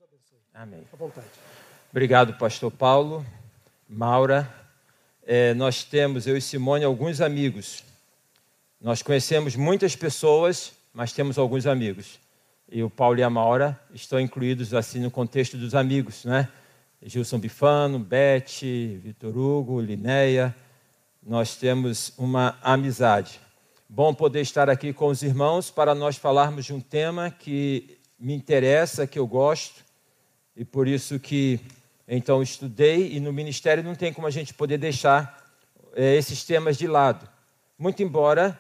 Amém. À vontade. Obrigado, pastor Paulo, Maura. Nós temos, eu e Simone, alguns amigos. Nós conhecemos muitas pessoas, mas temos alguns amigos. E o Paulo e a Maura estão incluídos assim no contexto dos amigos, né? Gilson Bifano, Beth, Vitor Hugo, Linéia. Nós temos uma amizade. Bom poder estar aqui com os irmãos para nós falarmos de um tema que me interessa, que eu gosto, e por isso que então estudei, e no ministério não tem como a gente poder deixar esses temas de lado. Muito embora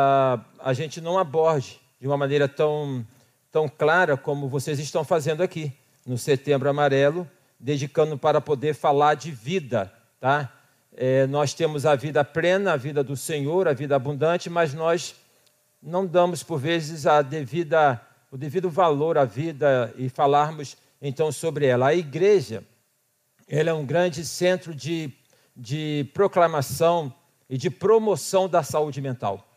a gente não aborde de uma maneira tão clara como vocês estão fazendo aqui, no Setembro Amarelo, dedicando para poder falar de vida, tá? Nós temos a vida plena, a vida do Senhor, a vida abundante, mas nós não damos, por vezes, o devido valor à vida e falarmos, então, sobre ela. A igreja, ela é um grande centro de proclamação e de promoção da saúde mental.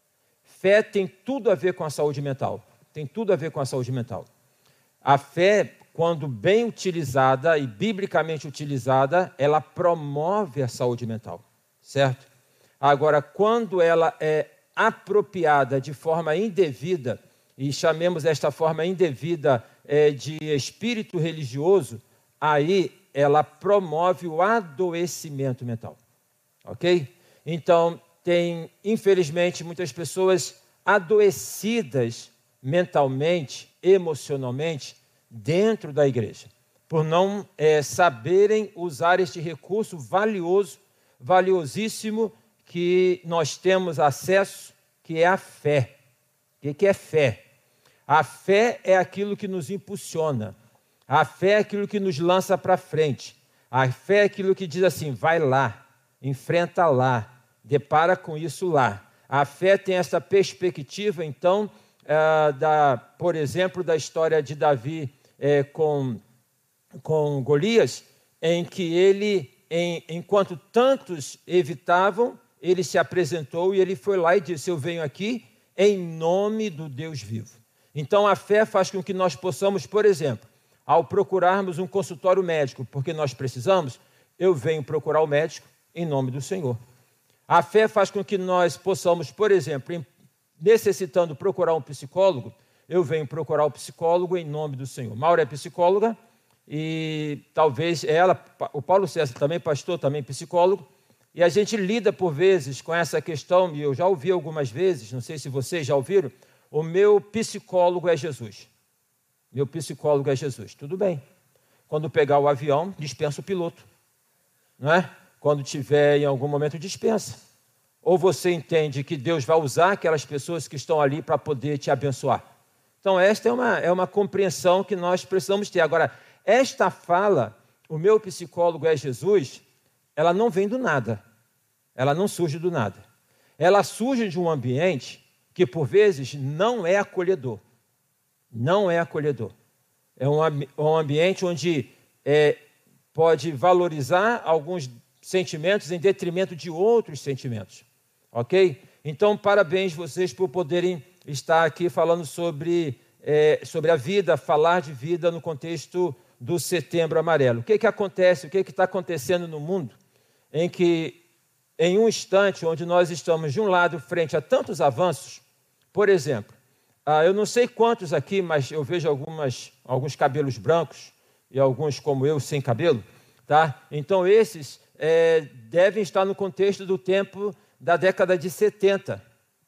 Fé tem tudo a ver com a saúde mental. Tem tudo a ver com a saúde mental. A fé, quando bem utilizada e biblicamente utilizada, ela promove a saúde mental, certo? Agora, quando ela é apropriada de forma indevida, e chamemos esta forma indevida de espírito religioso, aí ela promove o adoecimento mental, ok? Então, tem, infelizmente, muitas pessoas adoecidas mentalmente, emocionalmente, dentro da igreja, por não saberem usar este recurso valioso, valiosíssimo, que nós temos acesso, que é a fé. O que é fé? A fé é aquilo que nos impulsiona. A fé é aquilo que nos lança para frente. A fé é aquilo que diz assim, vai lá, enfrenta lá, depara com isso lá. A fé tem essa perspectiva, então, por exemplo, da história de Davi com Golias, em que ele, enquanto tantos evitavam, ele se apresentou e ele foi lá e disse, eu venho aqui em nome do Deus vivo. Então, a fé faz com que nós possamos, por exemplo, ao procurarmos um consultório médico, porque nós precisamos, eu venho procurar o médico em nome do Senhor. A fé faz com que nós possamos, por exemplo, necessitando procurar um psicólogo, eu venho procurar o psicólogo em nome do Senhor. Maura é psicóloga e talvez ela, o Paulo César também, pastor, também psicólogo, e a gente lida por vezes com essa questão, e eu já ouvi algumas vezes, não sei se vocês já ouviram, o meu psicólogo é Jesus. Meu psicólogo é Jesus. Tudo bem. Quando pegar o avião, dispensa o piloto. Não é? Quando tiver em algum momento, dispensa. Ou você entende que Deus vai usar aquelas pessoas que estão ali para poder te abençoar. Então, esta é uma compreensão que nós precisamos ter. Agora, esta fala, o meu psicólogo é Jesus, ela não vem do nada. Ela não surge do nada. Ela surge de um ambiente que, por vezes, não é acolhedor. Não é acolhedor. É um ambiente onde pode valorizar alguns sentimentos em detrimento de outros sentimentos. Ok? Então, parabéns vocês por poderem estar aqui falando sobre a vida, falar de vida no contexto do Setembro Amarelo. O que acontece, o que está acontecendo no mundo em que, em um instante onde nós estamos, de um lado, frente a tantos avanços, por exemplo, eu não sei quantos aqui, mas eu vejo alguns cabelos brancos e alguns, como eu, sem cabelo, tá? Então, esses devem estar no contexto do tempo da década de 70,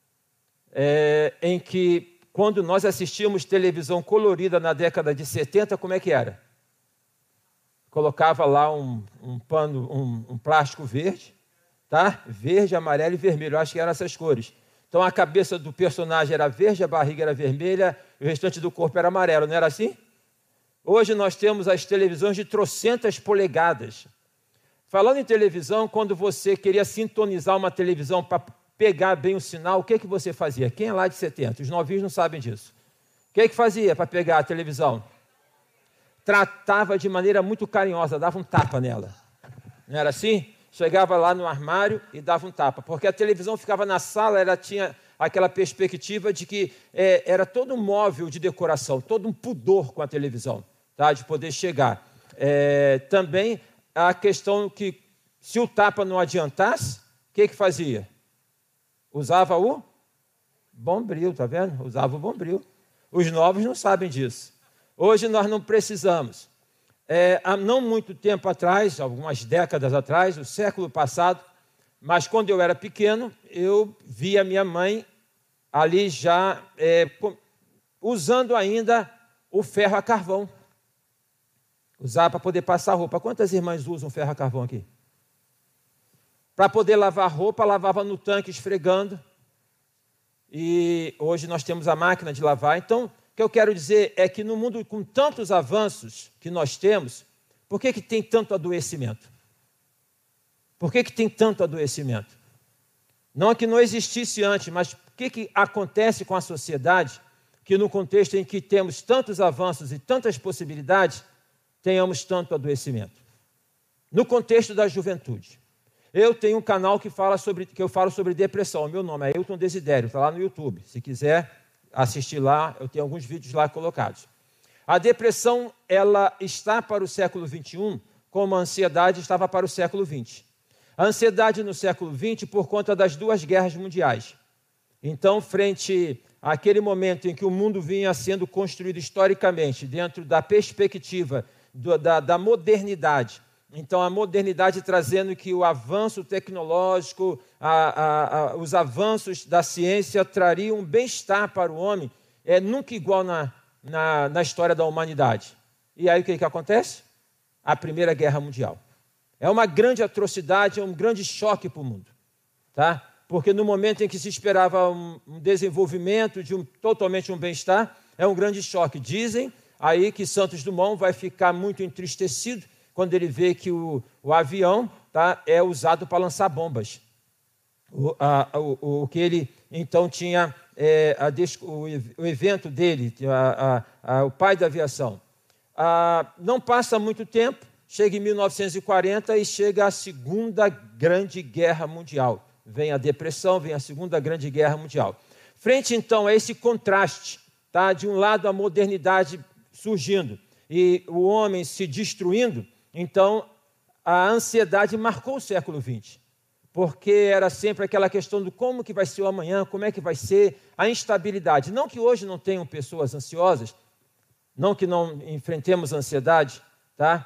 em que, quando nós assistíamos televisão colorida na década de 70, como é que era? Colocava lá um pano, um plástico verde, tá? Verde, amarelo e vermelho, eu acho que eram essas cores. Então, a cabeça do personagem era verde, a barriga era vermelha e o restante do corpo era amarelo, não era assim? Hoje nós temos as televisões de trocentas polegadas. Falando em televisão, quando você queria sintonizar uma televisão para pegar bem o sinal, o que você fazia? Quem é lá de 70? Os novinhos não sabem disso. O que fazia para pegar a televisão? Tratava de maneira muito carinhosa, dava um tapa nela. Não era assim? Chegava lá no armário e dava um tapa, porque a televisão ficava na sala, ela tinha aquela perspectiva de que era todo um móvel de decoração, todo um pudor com a televisão. tá? De poder chegar. Também a questão que, se o tapa não adiantasse, o que fazia? Usava o bombril, tá vendo? Usava o bombril. Os novos não sabem disso. Hoje nós não precisamos. Há não muito tempo atrás, algumas décadas atrás, o século passado, mas quando eu era pequeno, eu vi a minha mãe ali já usando ainda o ferro a carvão. Usava para poder passar roupa. Quantas irmãs usam ferro a carvão aqui? Para poder lavar roupa, lavava no tanque esfregando. E hoje nós temos a máquina de lavar. Então, o que eu quero dizer é que no mundo com tantos avanços que nós temos, por que tem tanto adoecimento? Por que tem tanto adoecimento? Não é que não existisse antes, mas o que acontece com a sociedade que no contexto em que temos tantos avanços e tantas possibilidades, tenhamos tanto adoecimento? No contexto da juventude. Eu tenho um canal que eu falo sobre depressão. O meu nome é Ailton Desidério, está lá no YouTube. Se quiser assistir lá, eu tenho alguns vídeos lá colocados. A depressão, ela está para o século XXI como a ansiedade estava para o século XX. A ansiedade no século XX por conta das 2 guerras mundiais. Então, frente àquele momento em que o mundo vinha sendo construído historicamente dentro da perspectiva da modernidade, então a modernidade trazendo que o avanço tecnológico, os avanços da ciência trariam um bem-estar para o homem, nunca igual na história da humanidade. E aí o que acontece? A Primeira Guerra Mundial. É uma grande atrocidade, é um grande choque para o mundo, tá? Porque no momento em que se esperava um desenvolvimento totalmente um bem-estar, é um grande choque. Dizem aí que Santos Dumont vai ficar muito entristecido quando ele vê que o avião, tá, é usado para lançar bombas. O que ele então tinha, o evento dele, o pai da aviação. Não passa muito tempo, chega em 1940 e chega a Segunda Grande Guerra Mundial. Vem a depressão, vem a Segunda Grande Guerra Mundial. Frente, então, a esse contraste, tá? De um lado a modernidade surgindo e o homem se destruindo, então a ansiedade marcou o século XX, porque era sempre aquela questão do como que vai ser o amanhã, como é que vai ser, a instabilidade. Não que hoje não tenham pessoas ansiosas, não que não enfrentemos a ansiedade, tá?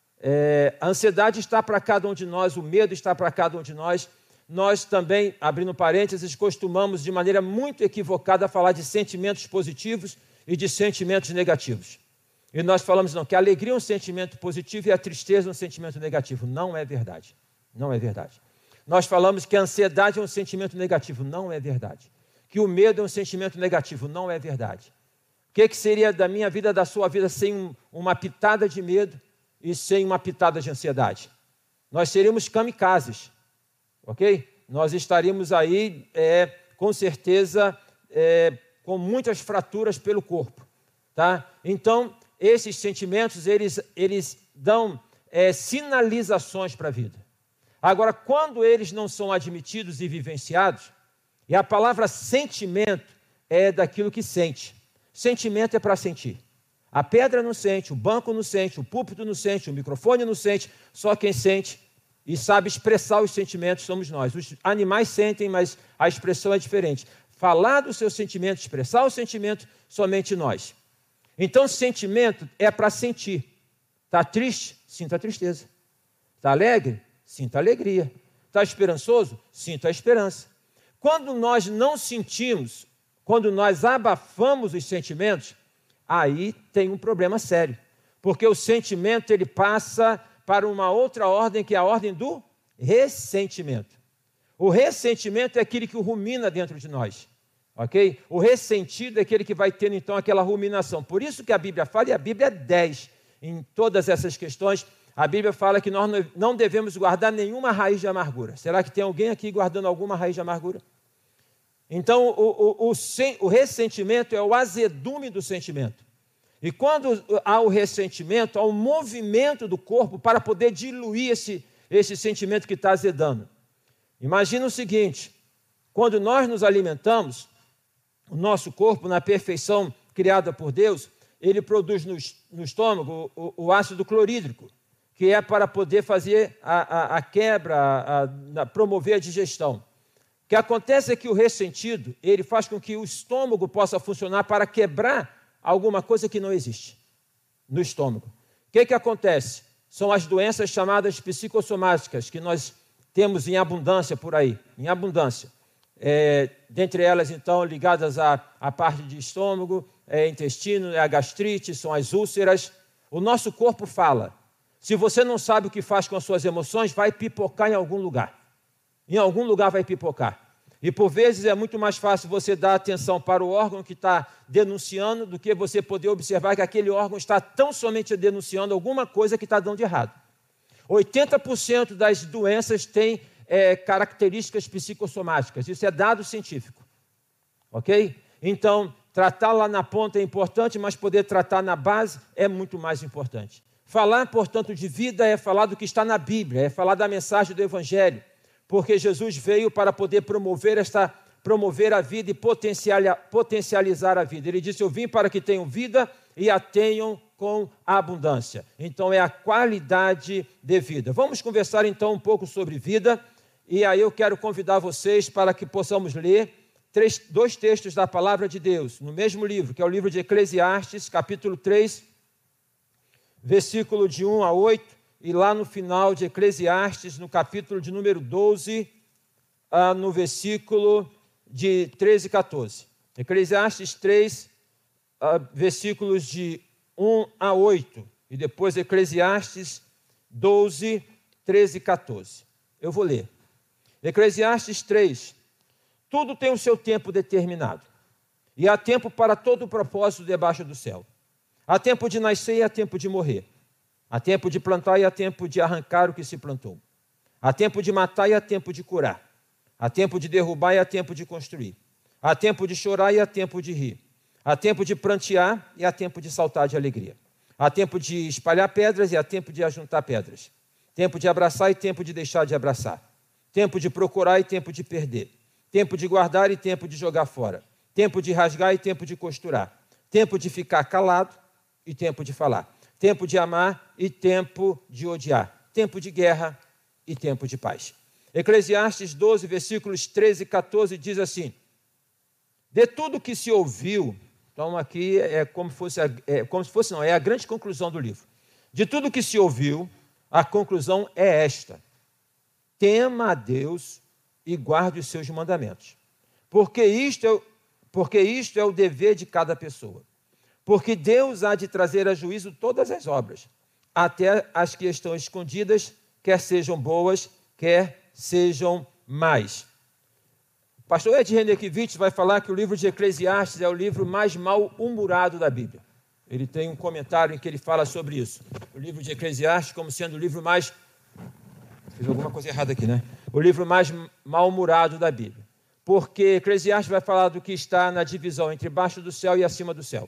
A ansiedade está para cada um de nós, o medo está para cada um de nós. Nós também, abrindo parênteses, costumamos de maneira muito equivocada falar de sentimentos positivos e de sentimentos negativos. E nós falamos não, que a alegria é um sentimento positivo e a tristeza é um sentimento negativo. Não é verdade. Não é verdade. Nós falamos que a ansiedade é um sentimento negativo. Não é verdade. Que o medo é um sentimento negativo. Não é verdade. O que seria da minha vida, da sua vida, sem uma pitada de medo e sem uma pitada de ansiedade? Nós seríamos kamikazes, ok? Nós estaríamos aí, com certeza, com muitas fraturas pelo corpo, tá? Então, esses sentimentos, eles dão sinalizações para a vida. Agora, quando eles não são admitidos e vivenciados, e a palavra sentimento é daquilo que sente. Sentimento é para sentir. A pedra não sente, o banco não sente, o púlpito não sente, o microfone não sente, só quem sente e sabe expressar os sentimentos somos nós. Os animais sentem, mas a expressão é diferente. Falar do seu sentimento, expressar o sentimento, somente nós. Então, sentimento é para sentir. Está triste? Sinta a tristeza. Está alegre? Sinta a alegria. Está esperançoso? Sinta a esperança. Quando nós não sentimos, quando nós abafamos os sentimentos, aí tem um problema sério. Porque o sentimento ele passa para uma outra ordem, que é a ordem do ressentimento. O ressentimento é aquele que rumina dentro de nós. Ok? O ressentido é aquele que vai tendo, então, aquela ruminação. Por isso que a Bíblia fala, e a Bíblia é 10 em todas essas questões, a Bíblia fala que nós não devemos guardar nenhuma raiz de amargura. Será que tem alguém aqui guardando alguma raiz de amargura? Então, o ressentimento é o azedume do sentimento. E quando há o ressentimento, há um movimento do corpo para poder diluir esse sentimento que está azedando. Imagina o seguinte, quando nós nos alimentamos, o nosso corpo, na perfeição criada por Deus, ele produz no estômago o ácido clorídrico, que é para poder fazer a quebra, promover a digestão. O que acontece é que o ressentido, ele faz com que o estômago possa funcionar para quebrar alguma coisa que não existe no estômago. O que acontece? São as doenças chamadas psicossomáticas, que nós temos em abundância por aí, em abundância. Dentre elas, então, ligadas à parte de estômago, intestino, a gastrite, são as úlceras. O nosso corpo fala. Se você não sabe o que faz com as suas emoções, vai pipocar em algum lugar. Em algum lugar vai pipocar. E, por vezes, é muito mais fácil você dar atenção para o órgão que está denunciando do que você poder observar que aquele órgão está tão somente denunciando alguma coisa que está dando de errado. 80% das doenças têm características psicossomáticas. Isso é dado científico. Ok? Então, tratar lá na ponta é importante, mas poder tratar na base é muito mais importante. Falar, portanto, de vida é falar do que está na Bíblia, é falar da mensagem do Evangelho, porque Jesus veio para poder promover a vida e potencializar a vida. Ele disse, eu vim para que tenham vida e a tenham com abundância. Então, é a qualidade de vida. Vamos conversar, então, um pouco sobre vida, e aí eu quero convidar vocês para que possamos ler dois textos da Palavra de Deus, no mesmo livro, que é o livro de Eclesiastes, capítulo 3, versículo de 1 a 8, e lá no final de Eclesiastes, no capítulo de número 12, no versículo de 13 e 14. Eclesiastes 3, versículos de 1 a 8, e depois Eclesiastes 12, 13 e 14. Eu vou ler. Eclesiastes 3. Tudo tem o seu tempo determinado, e há tempo para todo o propósito debaixo do céu. Há tempo de nascer e há tempo de morrer. Há tempo de plantar e há tempo de arrancar o que se plantou. Há tempo de matar e há tempo de curar. Há tempo de derrubar e há tempo de construir. Há tempo de chorar e há tempo de rir. Há tempo de prantear e há tempo de saltar de alegria. Há tempo de espalhar pedras e há tempo de ajuntar pedras. Tempo de abraçar e tempo de deixar de abraçar. Tempo de procurar e tempo de perder. Tempo de guardar e tempo de jogar fora. Tempo de rasgar e tempo de costurar. Tempo de ficar calado e tempo de falar. Tempo de amar e tempo de odiar. Tempo de guerra e tempo de paz. Eclesiastes 12, versículos 13 e 14 diz assim: de tudo que se ouviu, então aqui é a grande conclusão do livro. De tudo que se ouviu, a conclusão é esta: tema a Deus e guarde os seus mandamentos, porque isto é o dever de cada pessoa. Porque Deus há de trazer a juízo todas as obras, até as que estão escondidas, quer sejam boas, quer sejam más. O pastor Ed Renekiewicz vai falar que o livro de Eclesiastes é o livro mais mal-humorado da Bíblia. Ele tem um comentário em que ele fala sobre isso. O livro de Eclesiastes como sendo o livro mais... Fiz alguma coisa errada aqui, né? O livro mais mal-humorado da Bíblia. Porque Eclesiastes vai falar do que está na divisão entre baixo do céu e acima do céu.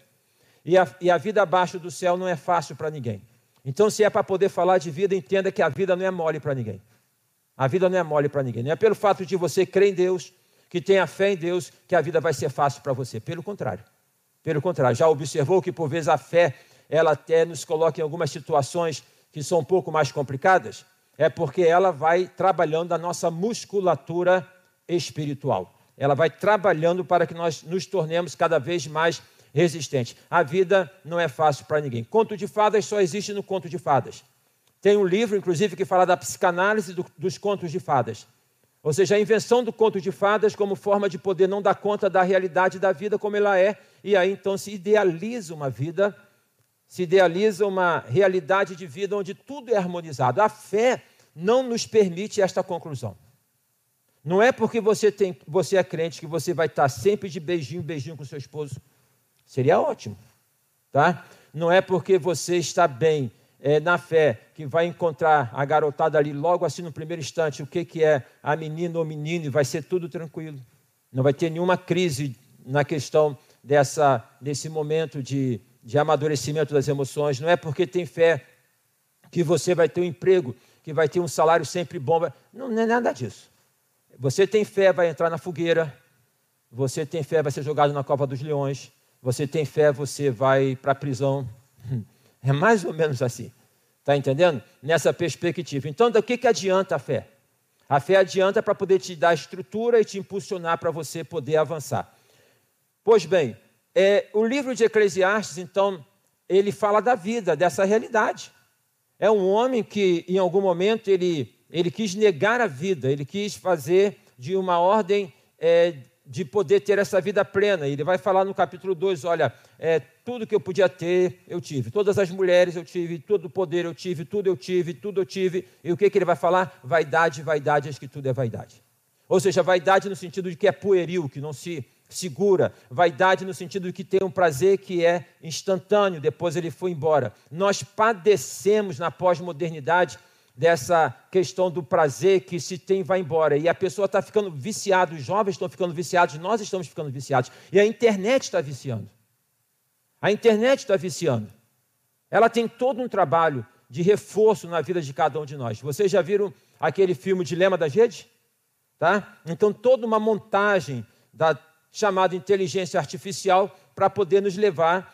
E a vida abaixo do céu não é fácil para ninguém. Então, se é para poder falar de vida, entenda que a vida não é mole para ninguém. A vida não é mole para ninguém. Não é pelo fato de você crer em Deus, que tenha fé em Deus, que a vida vai ser fácil para você. Pelo contrário. Pelo contrário. Já observou que, por vezes, a fé, ela até nos coloca em algumas situações que são um pouco mais complicadas? É porque ela vai trabalhando a nossa musculatura espiritual. Ela vai trabalhando para que nós nos tornemos cada vez mais resistentes. A vida não é fácil para ninguém. Conto de fadas só existe no conto de fadas. Tem um livro, inclusive, que fala da psicanálise dos contos de fadas. Ou seja, a invenção do conto de fadas como forma de poder não dar conta da realidade da vida como ela é, e aí então se idealiza uma vida, se idealiza uma realidade de vida onde tudo é harmonizado. A fé não nos permite esta conclusão. Não é porque você é crente que você vai estar sempre de beijinho com seu esposo. Seria ótimo, tá? Não é porque você está bem na fé que vai encontrar a garotada ali logo assim no primeiro instante, o que é a menina ou menino, e vai ser tudo tranquilo. Não vai ter nenhuma crise na questão desse momento de amadurecimento das emoções. Não é porque tem fé que você vai ter um emprego, que vai ter um salário sempre bom. Não é nada disso. Você tem fé, vai entrar na fogueira. Você tem fé, vai ser jogado na cova dos leões. você tem fé, você vai para a prisão. É mais ou menos assim. Está entendendo? Nessa perspectiva. Então, do que adianta a fé? A fé adianta para poder te dar estrutura e te impulsionar para você poder avançar. Pois bem, o livro de Eclesiastes, então, ele fala da vida, dessa realidade. É um homem que, em algum momento, ele quis negar a vida, ele quis fazer de uma ordem de poder ter essa vida plena. Ele vai falar no capítulo 2, olha, tudo que eu podia ter, eu tive. Todas as mulheres eu tive, todo o poder eu tive, tudo eu tive, tudo eu tive. E o que ele vai falar? Vaidade, vaidade, acho que tudo é vaidade. Ou seja, vaidade no sentido de que é pueril, que não se segura. Vaidade no sentido de que tem um prazer que é instantâneo, depois ele foi embora. Nós padecemos na pós-modernidade dessa questão do prazer que se tem vai embora. E a pessoa está ficando viciada, os jovens estão ficando viciados, nós estamos ficando viciados. E a internet está viciando. A internet está viciando. Ela tem todo um trabalho de reforço na vida de cada um de nós. Vocês já viram aquele filme Dilema das Redes? Tá? Então, toda uma montagem da chamada inteligência artificial para poder nos levar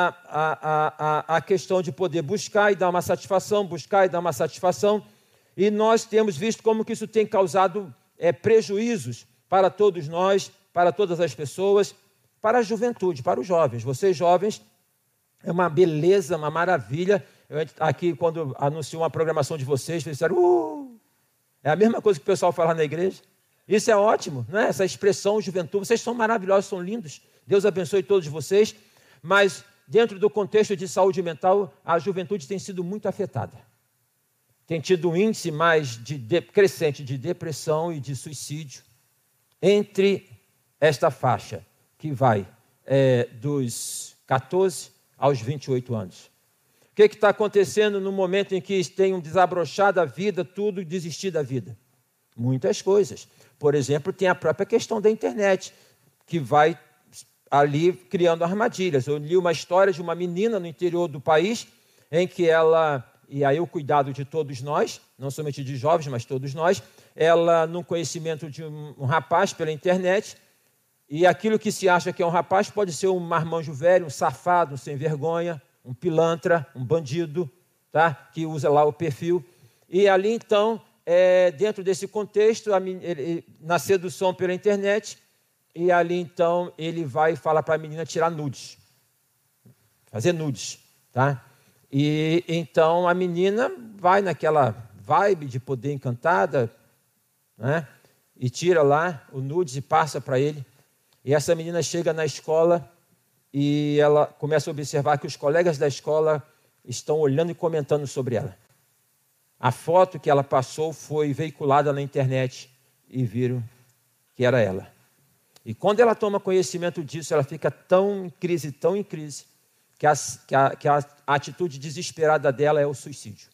à questão de poder buscar e dar uma satisfação, buscar e dar uma satisfação. E nós temos visto como que isso tem causado prejuízos para todos nós, para todas as pessoas, para a juventude, para os jovens. Vocês jovens, é uma beleza, uma maravilha. Aqui, quando anunciou uma programação de vocês, vocês disseram, é a mesma coisa que o pessoal fala na igreja. Isso é ótimo, não é? Essa expressão juventude, vocês são maravilhosos, são lindos. Deus abençoe todos vocês, mas dentro do contexto de saúde mental, a juventude tem sido muito afetada. Tem tido um índice mais crescente de depressão e de suicídio entre esta faixa que vai dos 14 aos 28 anos. O que está acontecendo no momento em que tenham desabrochado a vida, tudo, e desistir da vida? Muitas coisas. Por exemplo, tem a própria questão da internet, que vai ali criando armadilhas. Eu li uma história de uma menina no interior do país, em que ela, e aí o cuidado de todos nós, não somente de jovens, mas todos nós, ela, num conhecimento de um rapaz pela internet, e aquilo que se acha que é um rapaz pode ser um marmanjo velho, um safado, um sem vergonha, um pilantra, um bandido, tá? Que usa lá o perfil. E ali, então, dentro desse contexto, na sedução pela internet, e ali, então, ele vai e fala para a menina tirar nudes, fazer nudes, tá? E, então, a menina vai naquela vibe de poder encantada, né? E tira lá o nudes e passa para ele. E essa menina chega na escola e ela começa a observar que os colegas da escola estão olhando e comentando sobre ela. A foto que ela passou foi veiculada na internet e viram que era ela. E quando ela toma conhecimento disso, ela fica tão em crise, que a atitude desesperada dela é o suicídio.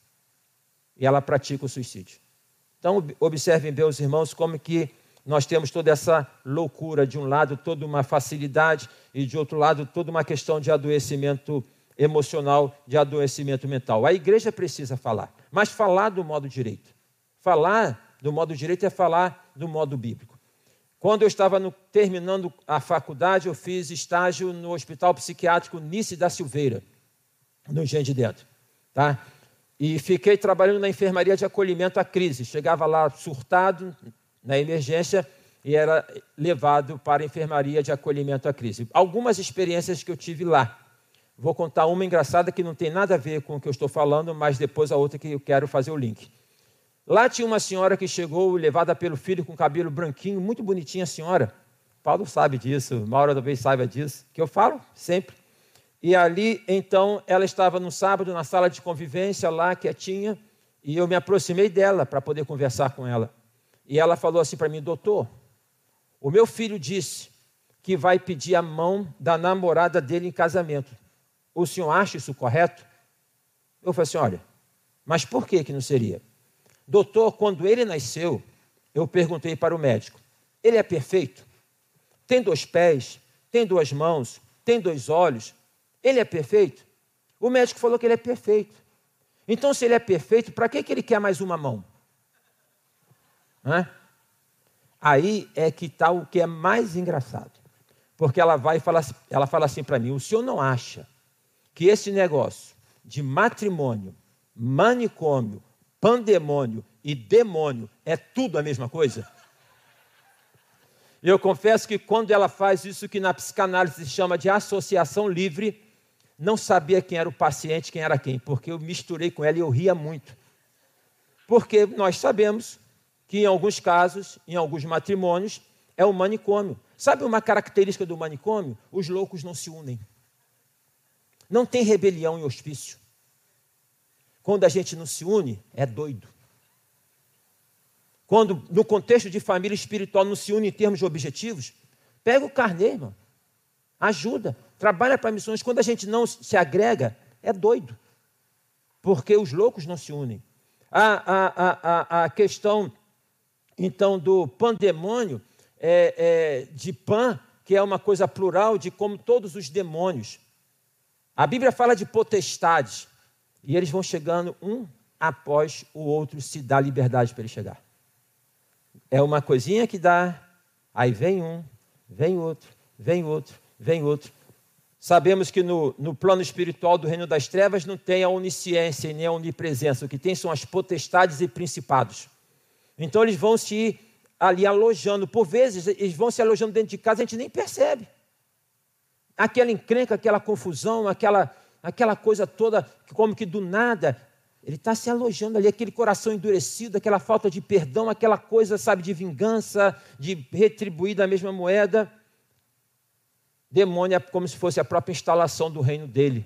E ela pratica o suicídio. Então, observem bem, os irmãos, como que nós temos toda essa loucura. De um lado, toda uma facilidade, e de outro lado, toda uma questão de adoecimento emocional, de adoecimento mental. A igreja precisa falar, mas falar do modo direito. Falar do modo direito é falar do modo bíblico. Quando eu estava terminando a faculdade, eu fiz estágio no Hospital Psiquiátrico Nice da Silveira, no Engenho de Dentro, tá? E fiquei trabalhando na enfermaria de acolhimento à crise. Chegava lá surtado, na emergência, e era levado para a enfermaria de acolhimento à crise. Algumas experiências que eu tive lá. Vou contar uma engraçada que não tem nada a ver com o que eu estou falando, mas depois a outra que eu quero fazer o link. Lá tinha uma senhora que chegou, levada pelo filho, com cabelo branquinho, muito bonitinha a senhora. Paulo sabe disso, Maura talvez saiba disso, que eu falo sempre. E ali, então, ela estava no sábado na sala de convivência, lá quietinha, e eu me aproximei dela para poder conversar com ela. E ela falou assim para mim: doutor, o meu filho disse que vai pedir a mão da namorada dele em casamento. O senhor acha isso correto? Eu falei assim: olha, mas por que não seria? Doutor, quando ele nasceu, eu perguntei para o médico: ele é perfeito? Tem 2 pés, tem 2 mãos, tem 2 olhos, ele é perfeito? O médico falou que ele é perfeito. Então, se ele é perfeito, para que ele quer mais uma mão? Aí é que está o que é mais engraçado. Porque ela fala assim para mim: o senhor não acha que esse negócio de matrimônio, manicômio, pandemônio e demônio é tudo a mesma coisa? Eu confesso que quando ela faz isso que na psicanálise se chama de associação livre, não sabia quem era o paciente, quem era quem, porque eu misturei com ela e eu ria muito. Porque nós sabemos que em alguns casos, em alguns matrimônios, é o manicômio. Sabe uma característica do manicômio? Os loucos não se unem. Não tem rebelião em hospício. Quando a gente não se une, é doido. Quando, no contexto de família espiritual, não se une em termos de objetivos, pega o carnê, irmão. Ajuda, trabalha para missões. Quando a gente não se agrega, é doido. Porque os loucos não se unem. A questão, então, do pandemônio, de pan, que é uma coisa plural, de como todos os demônios. A Bíblia fala de potestades. E eles vão chegando um após o outro, se dá liberdade para ele chegar. É uma coisinha que dá, aí vem um, vem outro, vem outro, vem outro. Sabemos que no plano espiritual do reino das trevas não tem a onisciência e nem a onipresença. O que tem são as potestades e principados. Então eles vão se ali alojando. Por vezes eles vão se alojando dentro de casa, a gente nem percebe. Aquela encrenca, aquela confusão, aquela coisa toda, como que do nada, ele está se alojando ali, aquele coração endurecido, aquela falta de perdão, aquela coisa, sabe, de vingança, de retribuir da mesma moeda. Demônio é como se fosse a própria instalação do reino dele.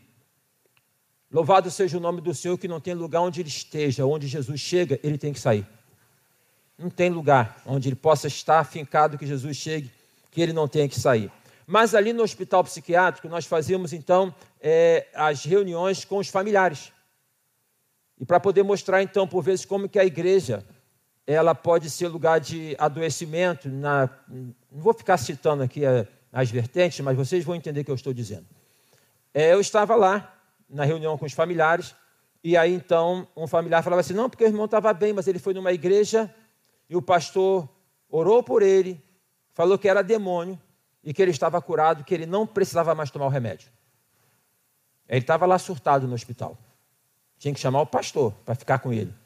Louvado seja o nome do Senhor, que não tem lugar onde ele esteja, onde Jesus chega, ele tem que sair. Não tem lugar onde ele possa estar afincado que Jesus chegue, que ele não tenha que sair. Mas ali no hospital psiquiátrico, nós fazíamos então as reuniões com os familiares. E para poder mostrar então, por vezes, como que a igreja ela pode ser lugar de adoecimento. Não vou ficar citando aqui as vertentes, mas vocês vão entender o que eu estou dizendo. Eu estava lá, na reunião com os familiares, e aí então um familiar falava assim: não, porque o irmão estava bem, mas ele foi numa igreja e o pastor orou por ele, falou que era demônio e que ele estava curado, que ele não precisava mais tomar o remédio. Ele estava lá surtado no hospital. Tinha que chamar o pastor para ficar com ele.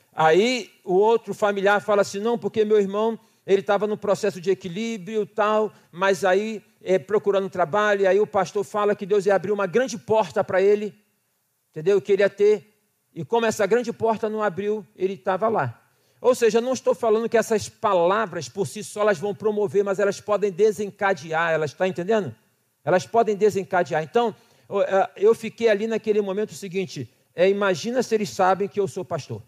Aí o outro familiar fala assim: não, porque meu irmão, ele estava no processo de equilíbrio e tal, mas aí procurando trabalho, e aí o pastor fala que Deus ia abrir uma grande porta para ele, entendeu? Que ele ia ter, e como essa grande porta não abriu, ele estava lá. Ou seja, não estou falando que essas palavras por si só elas vão promover, mas elas podem desencadear, elas estão entendendo? Elas podem desencadear. Então, eu fiquei ali naquele momento o seguinte: imagina se eles sabem que eu sou pastor.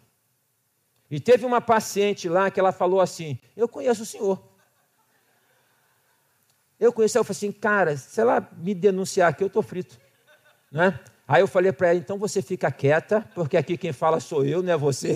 E teve uma paciente lá que ela falou assim: eu conheço o senhor. Eu falei assim: cara, se ela me denunciar aqui, eu estou frito. Né? Aí eu falei para ela: então você fica quieta, porque aqui quem fala sou eu, não é você.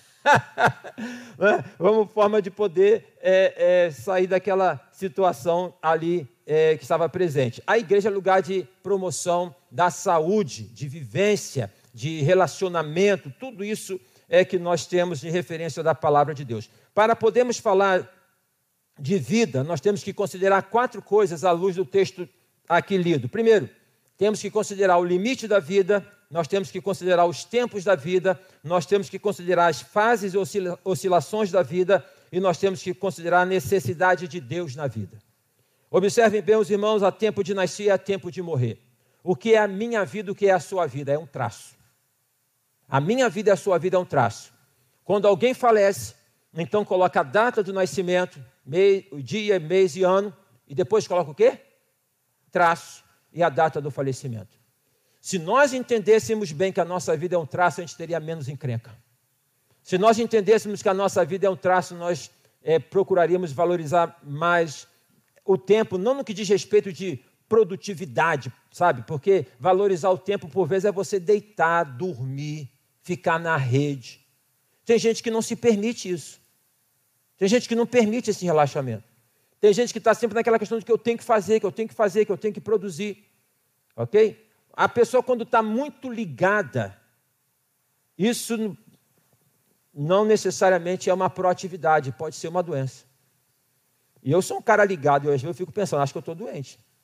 Vamos forma de poder sair daquela situação ali que estava presente. A igreja é lugar de promoção da saúde, de vivência, de relacionamento, tudo isso é que nós temos de referência da palavra de Deus. Para podermos falar de vida, nós temos que considerar 4 coisas à luz do texto aqui lido. Primeiro, temos que considerar o limite da vida, nós temos que considerar os tempos da vida, nós temos que considerar as fases e oscilações da vida e nós temos que considerar a necessidade de Deus na vida. Observem bem, os irmãos, há tempo de nascer e há tempo de morrer. O que é a minha vida, o que é a sua vida? É um traço. A minha vida e a sua vida é um traço. Quando alguém falece, então coloca a data do nascimento, o dia, mês e ano, e depois coloca o quê? Traço e a data do falecimento. Se nós entendêssemos bem que a nossa vida é um traço, a gente teria menos encrenca. Se nós entendêssemos que a nossa vida é um traço, nós procuraríamos valorizar mais o tempo, não no que diz respeito de produtividade, sabe? Porque valorizar o tempo, por vezes, é você deitar, dormir, ficar na rede. Tem gente que não se permite isso. Tem gente que não permite esse relaxamento. Tem gente que está sempre naquela questão de que eu tenho que fazer, que eu tenho que fazer, que eu tenho que produzir. Ok? A pessoa, quando está muito ligada, isso não necessariamente é uma proatividade, pode ser uma doença. E eu sou um cara ligado, e às vezes eu fico pensando, acho que eu estou doente.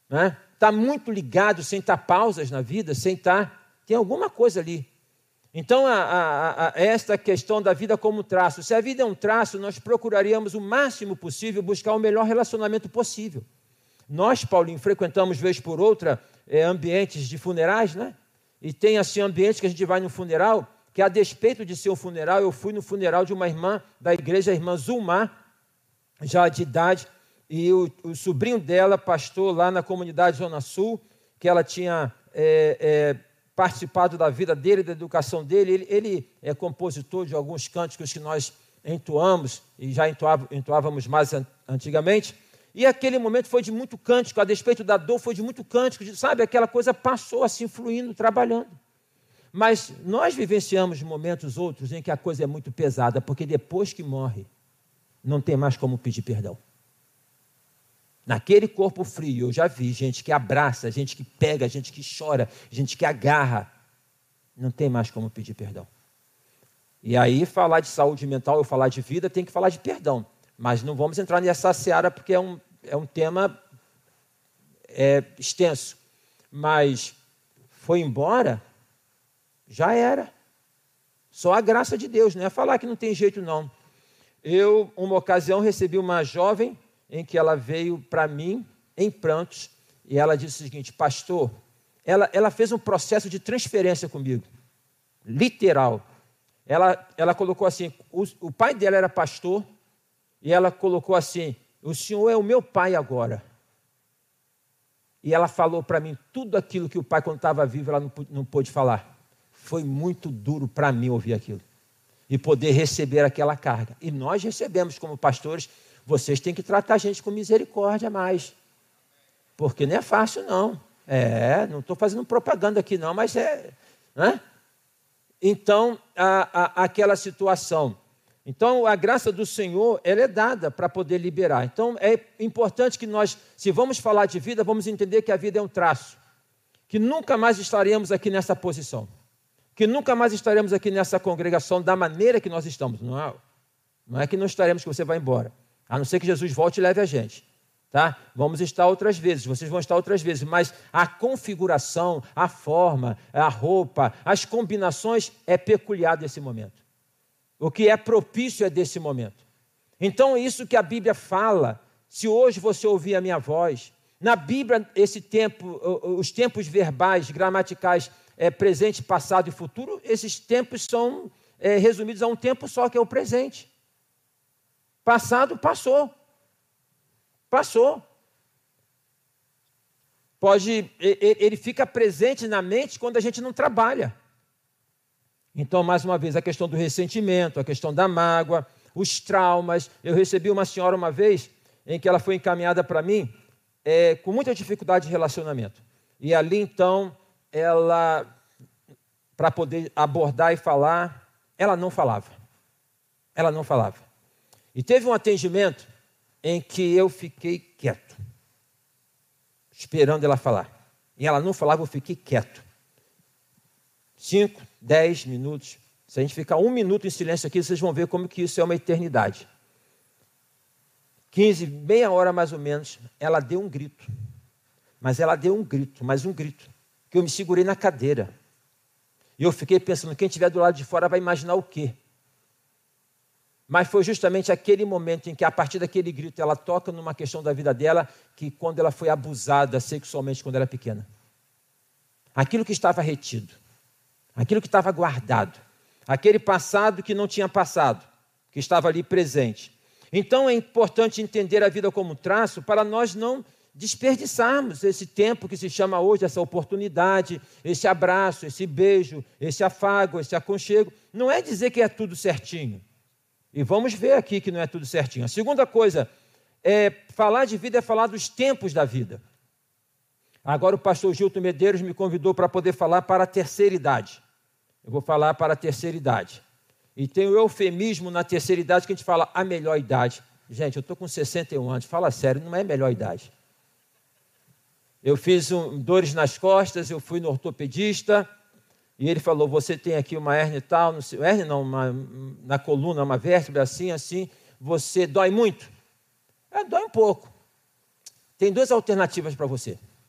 né? Está muito ligado, sem dar pausas na vida, tem alguma coisa ali. Então, esta questão da vida como traço. Se a vida é um traço, nós procuraríamos o máximo possível buscar o melhor relacionamento possível. Nós, Paulinho, frequentamos, vez por outra, ambientes de funerais, né? E tem, assim, ambientes que a gente vai no funeral, que a despeito de ser um funeral, eu fui no funeral de uma irmã da igreja, a irmã Zulmar, já de idade, e o sobrinho dela, pastor lá na comunidade Zona Sul, que ela tinha participado da vida dele, da educação dele. Ele é compositor de alguns cânticos que nós entoamos, e já entoávamos mais antigamente. E aquele momento foi de muito cântico, a despeito da dor, foi de muito cântico, sabe? Aquela coisa passou assim, fluindo, trabalhando. Mas nós vivenciamos momentos outros em que a coisa é muito pesada, porque depois que morre, não tem mais como pedir perdão. Naquele corpo frio, eu já vi gente que abraça, gente que pega, gente que chora, gente que agarra. Não tem mais como pedir perdão. E aí, falar de saúde mental ou falar de vida, tem que falar de perdão. Mas não vamos entrar nessa seara, porque é um tema extenso. Mas foi embora, já era. Só a graça de Deus, não é falar que não tem jeito, não. Eu, uma ocasião, recebi uma jovem em que ela veio para mim em prantos, e ela disse o seguinte: pastor, ela fez um processo de transferência comigo, literal. Ela colocou assim, o pai dela era pastor, e ela colocou assim: o senhor é o meu pai agora. E ela falou para mim tudo aquilo que o pai, quando estava vivo, ela não pôde falar. Foi muito duro para mim ouvir aquilo, e poder receber aquela carga. E nós recebemos como pastores. Vocês têm que tratar a gente com misericórdia mais. Porque não é fácil, não. Não estou fazendo propaganda aqui, não, mas né? Então, aquela situação. Então, a graça do Senhor, ela é dada para poder liberar. Então, é importante que nós, se vamos falar de vida, vamos entender que a vida é um traço. Que nunca mais estaremos aqui nessa posição. Que nunca mais estaremos aqui nessa congregação da maneira que nós estamos. Não é que não estaremos, que você vai embora. A não ser que Jesus volte e leve a gente, tá? Vamos estar outras vezes, vocês vão estar outras vezes, mas a configuração, a forma, a roupa, as combinações é peculiar desse momento. O que é propício é desse momento. Então, isso que a Bíblia fala, se hoje você ouvir a minha voz, na Bíblia, esse tempo, os tempos verbais, gramaticais, presente, passado e futuro, esses tempos são resumidos a um tempo só, que é o presente. Passado, passou. Passou. Ele fica presente na mente quando a gente não trabalha. Então, mais uma vez, a questão do ressentimento, a questão da mágoa, os traumas. Eu recebi uma senhora uma vez, em que ela foi encaminhada para mim, com muita dificuldade de relacionamento. E ali, então, ela, para poder abordar e falar, ela não falava. Ela não falava. E teve um atendimento em que eu fiquei quieto, esperando ela falar. E ela não falava, eu fiquei quieto. 5, 10 minutos. Se a gente ficar 1 minuto em silêncio aqui, vocês vão ver como que isso é uma eternidade. 15, meia hora mais ou menos, ela deu um grito. Mas ela deu um grito, que eu me segurei na cadeira. E eu fiquei pensando, quem estiver do lado de fora vai imaginar o quê? Mas foi justamente aquele momento em que, a partir daquele grito, ela toca numa questão da vida dela, que quando ela foi abusada sexualmente quando era pequena. Aquilo que estava retido, aquilo que estava guardado, aquele passado que não tinha passado, que estava ali presente. Então é importante entender a vida como traço para nós não desperdiçarmos esse tempo que se chama hoje, essa oportunidade, esse abraço, esse beijo, esse afago, esse aconchego. Não é dizer que é tudo certinho. E vamos ver aqui que não é tudo certinho. A segunda coisa, falar de vida é falar dos tempos da vida. Agora o pastor Gilton Medeiros me convidou para poder falar para a terceira idade. Eu vou falar para a terceira idade. E tem o eufemismo na terceira idade que a gente fala a melhor idade. Gente, eu estou com 61 anos, fala sério, não é a melhor idade. Eu fiz dores nas costas, eu fui no ortopedista, e ele falou, você tem aqui uma hérnia e tal, na coluna, uma vértebra assim, você dói muito? Dói um pouco. Tem 2 alternativas para você.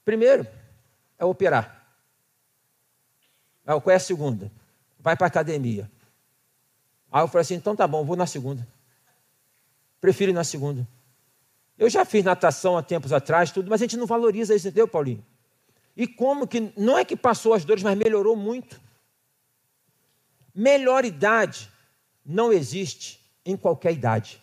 Primeiro, é operar. Qual é a segunda? Vai para a academia. Aí eu falei assim, então tá bom, vou na segunda. Prefiro ir na segunda. Eu já fiz natação há tempos atrás, tudo, mas a gente não valoriza isso, entendeu, Paulinho? E como que, não é que passou as dores, mas melhorou muito. Melhor idade não existe em qualquer idade.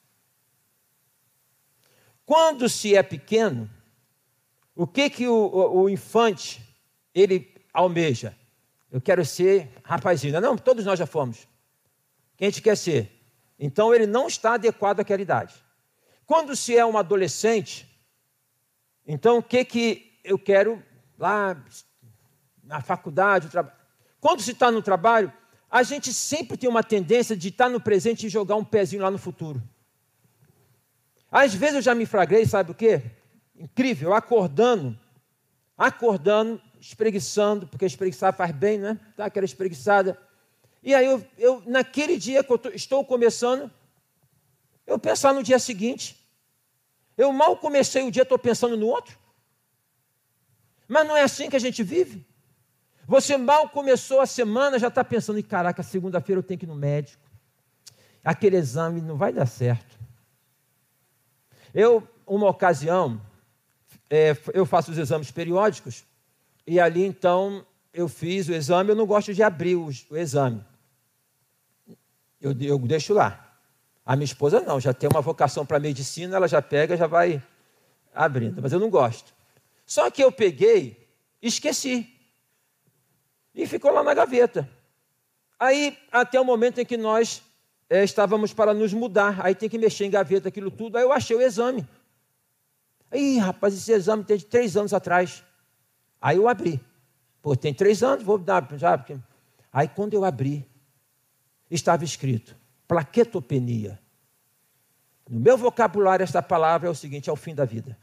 Quando se é pequeno, o que o infante, ele almeja? Eu quero ser rapazinho. Não, todos nós já fomos. Quem a gente quer ser? Então ele não está adequado àquela idade. Quando se é um adolescente, então o que eu quero lá na faculdade, quando se está no trabalho, a gente sempre tem uma tendência de estar no presente e jogar um pezinho lá no futuro. Às vezes eu já me flagrei, sabe o quê? Incrível, acordando, espreguiçando, porque espreguiçar faz bem, né? Tá aquela espreguiçada. E aí eu naquele dia que eu estou começando, eu pensar no dia seguinte. Eu mal comecei o dia, estou pensando no outro. Mas não é assim que a gente vive. Você mal começou a semana, já está pensando, caraca, segunda-feira eu tenho que ir no médico. Aquele exame não vai dar certo. Uma ocasião, eu faço os exames periódicos, e ali então eu fiz o exame, eu não gosto de abrir o exame. Eu deixo lá. A minha esposa não, já tem uma vocação para medicina, ela já pega, já vai abrindo, mas eu não gosto. Só que eu peguei, esqueci. E ficou lá na gaveta. Aí, até o momento em que nós estávamos para nos mudar, aí tem que mexer em gaveta, aquilo tudo, aí eu achei o exame. Aí, rapaz, esse exame tem de 3 anos atrás. Aí eu abri. Pô, tem 3 anos, vou dar já. Porque... Aí quando eu abri, estava escrito, plaquetopenia. No meu vocabulário, esta palavra é o seguinte, é o fim da vida.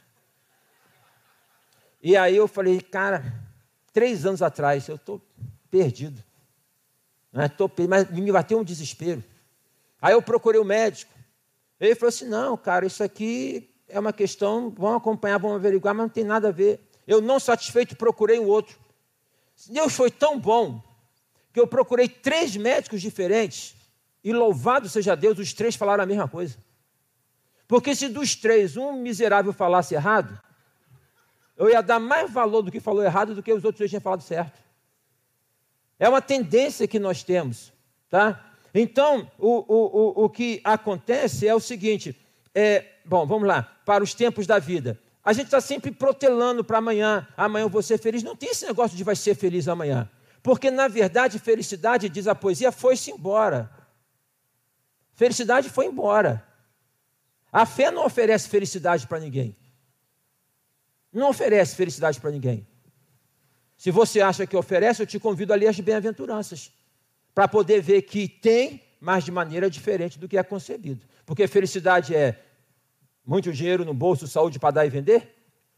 E aí eu falei, cara, 3 anos atrás, eu estou perdido. Mas me bateu um desespero. Aí eu procurei o médico. Ele falou assim, não, cara, isso aqui é uma questão, vamos acompanhar, vamos averiguar, mas não tem nada a ver. Eu não satisfeito, procurei um outro. Deus foi tão bom que eu procurei 3 médicos diferentes e louvado seja Deus, os 3 falaram a mesma coisa. Porque se dos 3 um miserável falasse errado, eu ia dar mais valor do que falou errado do que os outros 2 tinham falado certo. É uma tendência que nós temos, tá? Então, o que acontece é o seguinte, bom, vamos lá, para os tempos da vida. A gente está sempre protelando para amanhã eu vou ser feliz. Não tem esse negócio de vai ser feliz amanhã. Porque, na verdade, felicidade, diz a poesia, foi-se embora. Felicidade foi embora. A fé não oferece felicidade para ninguém. Não oferece felicidade para ninguém. Se você acha que oferece, eu te convido a ler as bem-aventuranças, para poder ver que tem, mas de maneira diferente do que é concebido. Porque felicidade é muito dinheiro no bolso, saúde para dar e vender?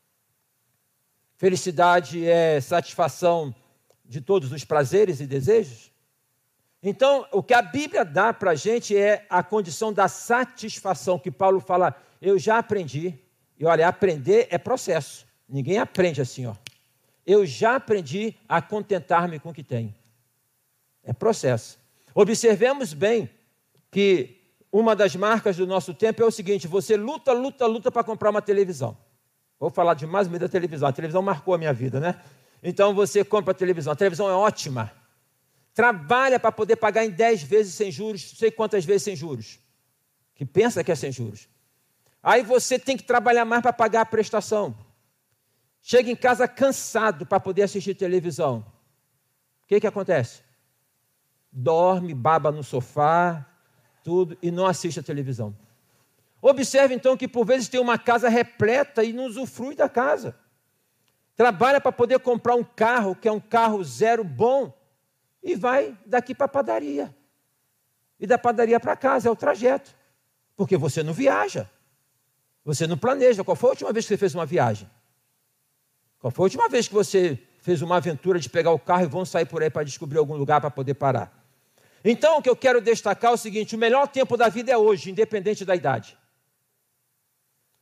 Felicidade é satisfação de todos os prazeres e desejos? Então, o que a Bíblia dá para a gente é a condição da satisfação, que Paulo fala, eu já aprendi. E olha, aprender é processo. Ninguém aprende assim, ó. Eu já aprendi a contentar-me com o que tenho. É processo. Observemos bem que uma das marcas do nosso tempo é o seguinte, você luta para comprar uma televisão. Vou falar de mais ou menos da televisão. A televisão marcou a minha vida, né? Então você compra a televisão. A televisão é ótima. Trabalha para poder pagar em 10 vezes sem juros, não sei quantas vezes sem juros. Que pensa que é sem juros. Aí você tem que trabalhar mais para pagar a prestação. Chega em casa cansado para poder assistir televisão. O que acontece? Dorme, baba no sofá, tudo, e não assiste a televisão. Observe então que por vezes tem uma casa repleta e não usufrui da casa. Trabalha para poder comprar um carro, que é um carro zero bom, e vai daqui para a padaria. E da padaria para casa, é o trajeto. Porque você não viaja. Você não planeja. Qual foi a última vez que você fez uma viagem? Qual foi a última vez que você fez uma aventura de pegar o carro e vão sair por aí para descobrir algum lugar para poder parar? Então, o que eu quero destacar é o seguinte, o melhor tempo da vida é hoje, independente da idade.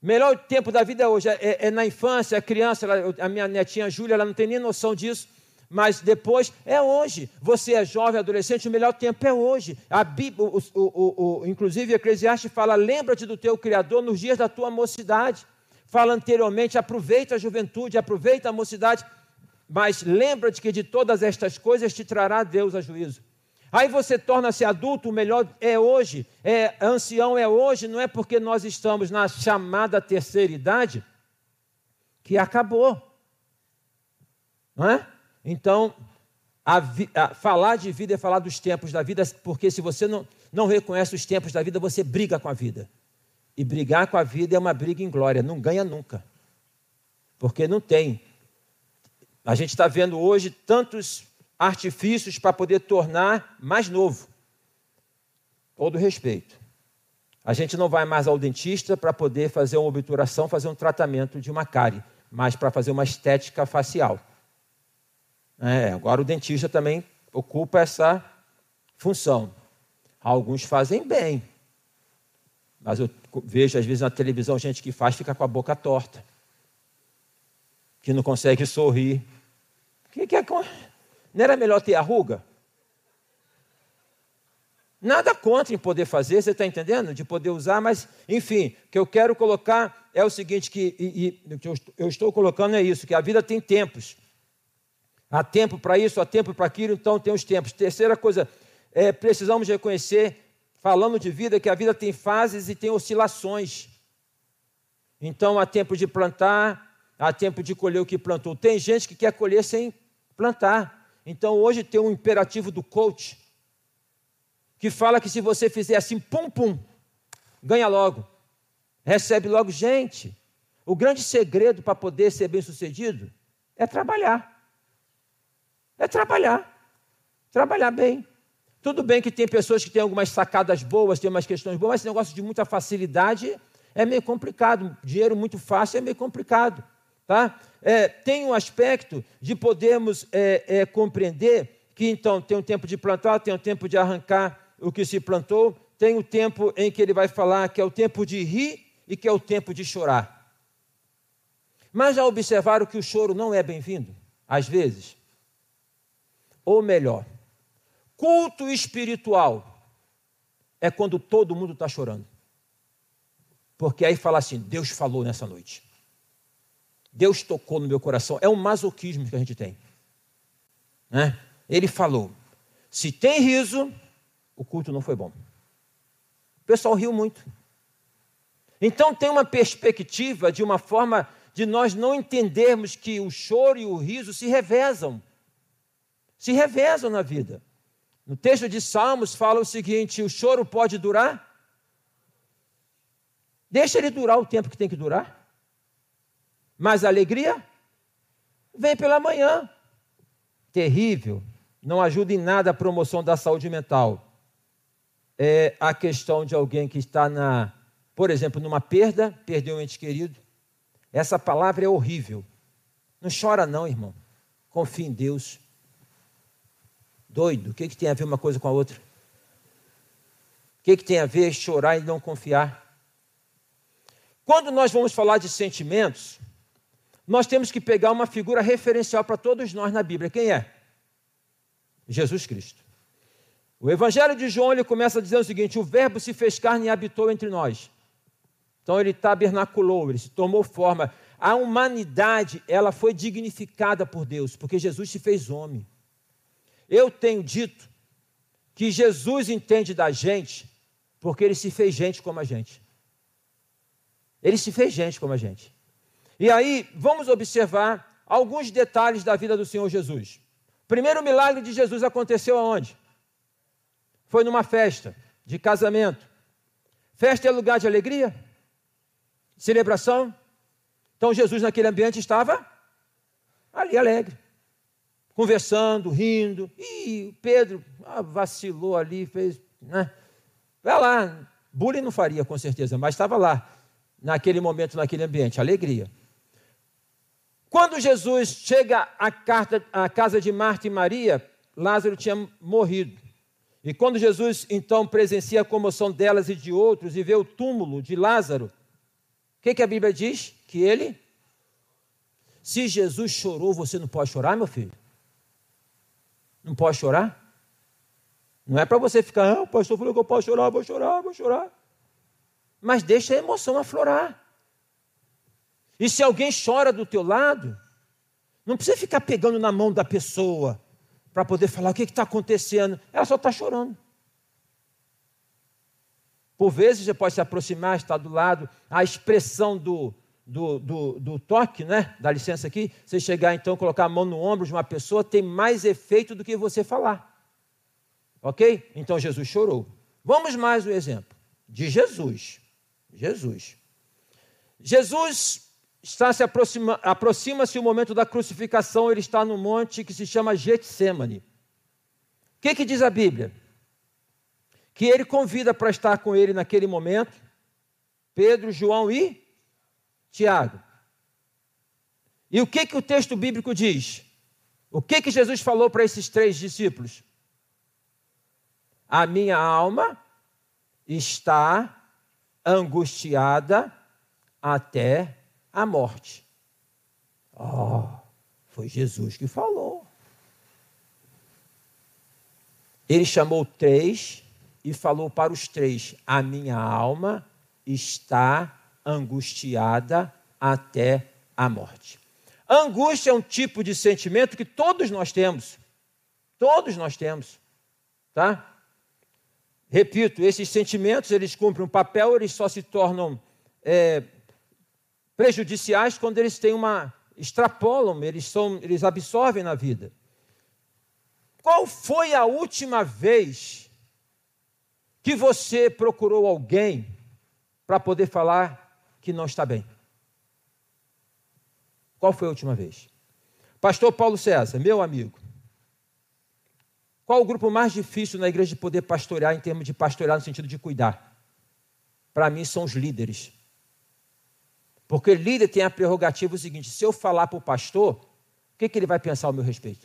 Melhor tempo da vida é hoje, é na infância, a criança, a minha netinha Júlia, ela não tem nem noção disso, mas depois é hoje. Você é jovem, adolescente, o melhor tempo é hoje. A Bíblia, inclusive Eclesiastes fala, lembra-te do teu Criador nos dias da tua mocidade. Fala anteriormente, aproveita a juventude, aproveita a mocidade, mas lembra-te que de todas estas coisas te trará Deus a juízo. Aí você torna-se adulto, o melhor é hoje, ancião é hoje, não é porque nós estamos na chamada terceira idade que acabou. Não é? Então, falar de vida é falar dos tempos da vida, porque se você não reconhece os tempos da vida, você briga com a vida. E brigar com a vida é uma briga em glória, não ganha nunca. Porque não tem. A gente está vendo hoje tantos artifícios para poder tornar mais novo. Todo respeito. A gente não vai mais ao dentista para poder fazer uma obturação, fazer um tratamento de uma cárie, mas para fazer uma estética facial. Agora o dentista também ocupa essa função. Alguns fazem bem, mas eu vejo às vezes na televisão gente que fica com a boca torta, que não consegue sorrir. Não era melhor ter a ruga? Nada contra em poder fazer, você está entendendo? De poder usar, mas, enfim, o que eu quero colocar é o seguinte, o que eu estou colocando é isso, que a vida tem tempos. Há tempo para isso, há tempo para aquilo, então tem os tempos. Terceira coisa, precisamos reconhecer, falando de vida, que a vida tem fases e tem oscilações. Então, há tempo de plantar, há tempo de colher o que plantou. Tem gente que quer colher sem plantar. Então, hoje tem um imperativo do coach, que fala que se você fizer assim, pum, pum, ganha logo, recebe logo. Gente, o grande segredo para poder ser bem-sucedido é trabalhar. É trabalhar bem. Tudo bem que tem pessoas que têm algumas sacadas boas, tem umas questões boas, mas esse negócio de muita facilidade é meio complicado. Dinheiro muito fácil é meio complicado. Tá? Tem um aspecto de podermos compreender que, então, tem um tempo de plantar, tem um tempo de arrancar o que se plantou, tem um tempo em que ele vai falar que é o tempo de rir e que é o tempo de chorar. Mas já observaram que o choro não é bem-vindo? Às vezes. Ou melhor, culto espiritual é quando todo mundo está chorando. Porque aí fala assim, Deus falou nessa noite. Deus tocou no meu coração. É um masoquismo que a gente tem. Ele falou, se tem riso, o culto não foi bom. O pessoal riu muito. Então tem uma perspectiva de uma forma de nós não entendermos que o choro e o riso se revezam na vida. No texto de Salmos fala o seguinte, o choro pode durar? Deixa ele durar o tempo que tem que durar. Mas a alegria vem pela manhã. Terrível. Não ajuda em nada a promoção da saúde mental. É a questão de alguém que está por exemplo, numa perda, perdeu um ente querido. Essa palavra é horrível. Não chora não, irmão. Confia em Deus. Doido, o que tem a ver uma coisa com a outra? O que tem a ver chorar e não confiar? Quando nós vamos falar de sentimentos, nós temos que pegar uma figura referencial para todos nós na Bíblia. Quem é? Jesus Cristo. O Evangelho de João, ele começa dizendo o seguinte, o verbo se fez carne e habitou entre nós. Então ele tabernaculou, ele se tomou forma. A humanidade, ela foi dignificada por Deus, porque Jesus se fez homem. Eu tenho dito que Jesus entende da gente porque ele se fez gente como a gente. Ele se fez gente como a gente. E aí, vamos observar alguns detalhes da vida do Senhor Jesus. O primeiro milagre de Jesus aconteceu aonde? Foi numa festa de casamento. Festa é lugar de alegria? Celebração? Então Jesus naquele ambiente estava ali alegre. Conversando, rindo. E Pedro vacilou ali, fez... Vai lá, bullying não faria com certeza, mas estava lá, naquele momento, naquele ambiente, alegria. Quando Jesus chega à casa de Marta e Maria, Lázaro tinha morrido. E quando Jesus, então, presencia a comoção delas e de outros e vê o túmulo de Lázaro, que a Bíblia diz? Que ele... Se Jesus chorou, você não pode chorar, meu filho? Não pode chorar? Não é para você ficar, o pastor falou que eu posso chorar, vou chorar. Mas deixa a emoção aflorar. E se alguém chora do teu lado, não precisa ficar pegando na mão da pessoa para poder falar o que está acontecendo. Ela só está chorando. Por vezes você pode se aproximar, estar do lado, a expressão do toque, né? Dá licença aqui, você chegar então, colocar a mão no ombro de uma pessoa, tem mais efeito do que você falar. Ok? Então Jesus chorou. Vamos mais um exemplo de Jesus. Jesus aproxima-se o momento da crucificação, ele está no monte que se chama Getsêmani. O que diz a Bíblia? Que ele convida para estar com ele naquele momento Pedro, João e Tiago. E o que o texto bíblico diz? O que Jesus falou para esses 3 discípulos? A minha alma está angustiada até a morte. Foi Jesus que falou. Ele chamou 3 e falou para os 3, a minha alma está angustiada até a morte. Angústia é um tipo de sentimento que todos nós temos. Tá? Repito, esses sentimentos, eles cumprem um papel, eles só se tornam prejudiciais quando eles têm extrapolam, eles absorvem na vida. Qual foi a última vez que você procurou alguém para poder falar que não está bem? Qual foi a última vez? Pastor Paulo César, meu amigo, qual o grupo mais difícil na igreja de poder pastorear, em termos de pastorear no sentido de cuidar? Para mim são os líderes. Porque líder tem a prerrogativa seguinte, se eu falar para o pastor, o que ele vai pensar ao meu respeito?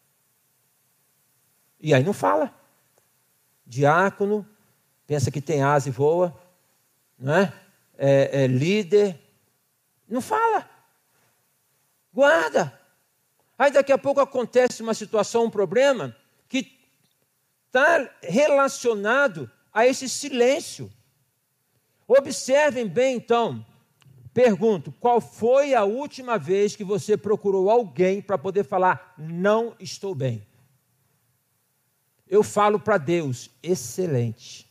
E aí não fala. Diácono, pensa que tem asa e voa, não é? É líder, não fala. Guarda. Aí daqui a pouco acontece uma situação, um problema, que está relacionado a esse silêncio. Observem bem então, pergunto, qual foi a última vez que você procurou alguém para poder falar, não estou bem? Eu falo para Deus, excelente.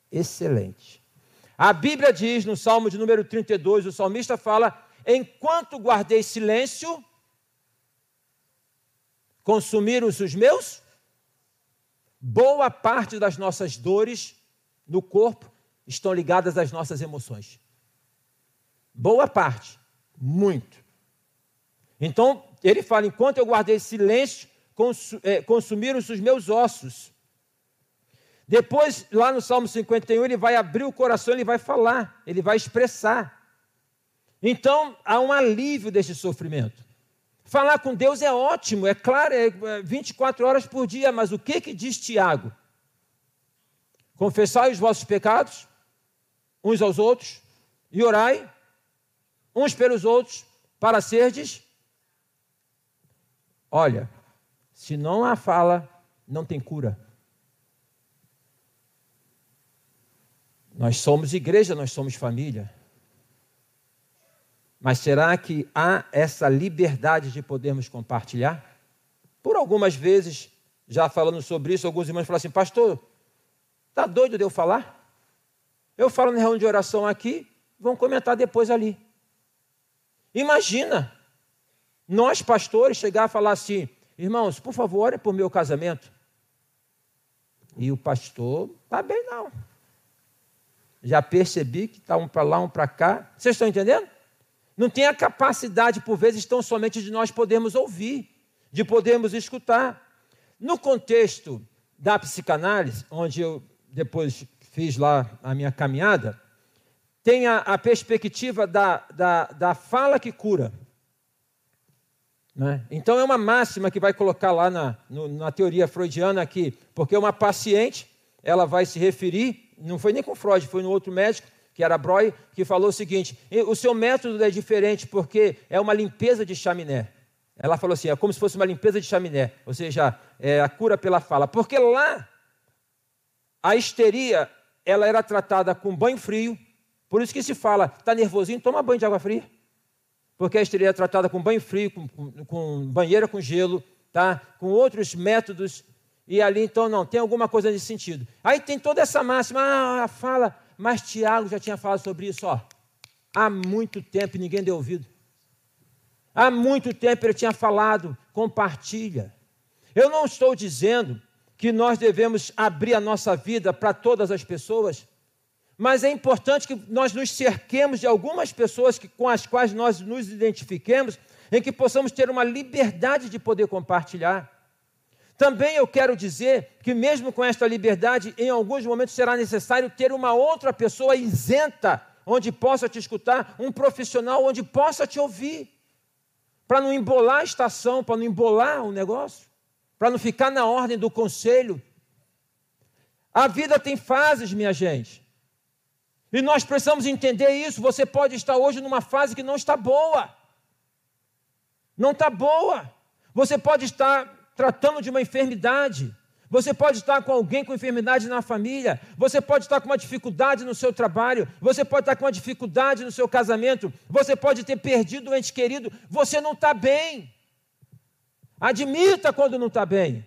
A Bíblia diz no Salmo de número 32, o salmista fala, enquanto guardei silêncio, consumiram-se os meus. Boa parte das nossas dores no corpo estão ligadas às nossas emoções. Boa parte, muito. Então, ele fala, enquanto eu guardei silêncio, consumiram-se os meus ossos. Depois, lá no Salmo 51, ele vai abrir o coração, ele vai falar, ele vai expressar. Então, há um alívio desse sofrimento. Falar com Deus é ótimo, é claro, é 24 horas por dia, mas o que diz Tiago? Confessai os vossos pecados, uns aos outros, e orai, uns pelos outros, para serdes. Olha, se não há fala, não tem cura. Nós somos igreja, nós somos família. Mas será que há essa liberdade de podermos compartilhar? Por algumas vezes, já falando sobre isso, alguns irmãos falam assim, pastor, está doido de eu falar? Eu falo na reunião de oração aqui, vão comentar depois ali. Imagina, nós pastores chegar a falar assim, irmãos, por favor, orem por meu casamento. E o pastor, está bem não. Já percebi que está um para lá, um para cá. Vocês estão entendendo? Não tem a capacidade, por vezes, tão somente de nós podermos ouvir, de podermos escutar. No contexto da psicanálise, onde eu depois fiz lá a minha caminhada, tem a perspectiva da fala que cura. Né? Então, é uma máxima que vai colocar lá na teoria freudiana aqui, porque uma paciente, ela vai se referir, não foi nem com Freud, foi no outro médico, que que era Breuer, que falou o seguinte: o seu método é diferente porque é uma limpeza de chaminé. Ela falou assim, é como se fosse uma limpeza de chaminé, ou seja, é a cura pela fala. Porque lá, a histeria, ela era tratada com banho frio, por isso que se fala, está nervosinho, toma banho de água fria. Porque a histeria é tratada com banho frio, com banheira com gelo, tá? Com outros métodos, e ali então não, tem alguma coisa nesse sentido. Aí tem toda essa máxima, fala, mas Tiago já tinha falado sobre isso, há muito tempo ninguém deu ouvido. Há muito tempo ele tinha falado, compartilha. Eu não estou dizendo que nós devemos abrir a nossa vida para todas as pessoas, mas é importante que nós nos cerquemos de algumas pessoas com as quais nós nos identifiquemos, em que possamos ter uma liberdade de poder compartilhar. Também eu quero dizer que mesmo com esta liberdade, em alguns momentos será necessário ter uma outra pessoa isenta, onde possa te escutar, um profissional onde possa te ouvir, para não embolar a estação, para não embolar o negócio, para não ficar na ordem do conselho. A vida tem fases, minha gente. E nós precisamos entender isso. Você pode estar hoje numa fase que não está boa. Não está boa. Você pode estar tratando de uma enfermidade. Você pode estar com alguém com enfermidade na família. Você pode estar com uma dificuldade no seu trabalho. Você pode estar com uma dificuldade no seu casamento. Você pode ter perdido um ente querido. Você não está bem. Admita quando não está bem.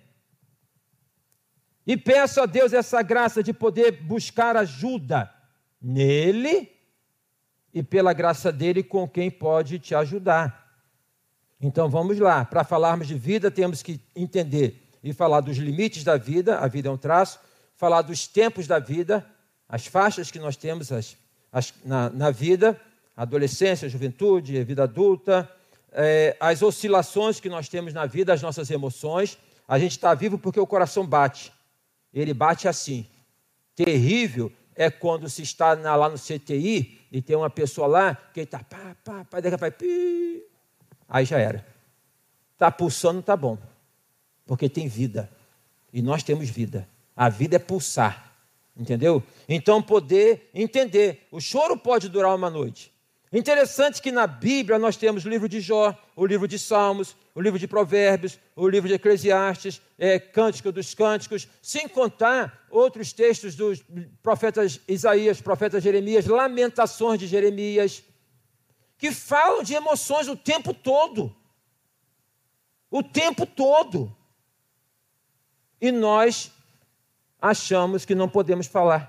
E peço a Deus essa graça de poder buscar ajuda nele e pela graça dele com quem pode te ajudar. Então vamos lá. Para falarmos de vida, temos que entender e falar dos limites da vida, a vida é um traço, falar dos tempos da vida, as faixas que nós temos na vida, adolescência, juventude, vida adulta, as oscilações que nós temos na vida, as nossas emoções. A gente está vivo porque o coração bate, ele bate assim. Terrível é quando se está lá no CTI e tem uma pessoa lá que está daqui a pouco, aí já era. Está pulsando, está bom. Porque tem vida, e nós temos vida. A vida é pulsar, entendeu? Então poder entender, o choro pode durar uma noite. Interessante que na Bíblia nós temos o livro de Jó, o livro de Salmos, o livro de Provérbios, o livro de Eclesiastes, Cântico dos Cânticos, sem contar outros textos dos profetas Isaías, profeta Jeremias, Lamentações de Jeremias, que falam de emoções o tempo todo. O tempo todo. E nós achamos que não podemos falar.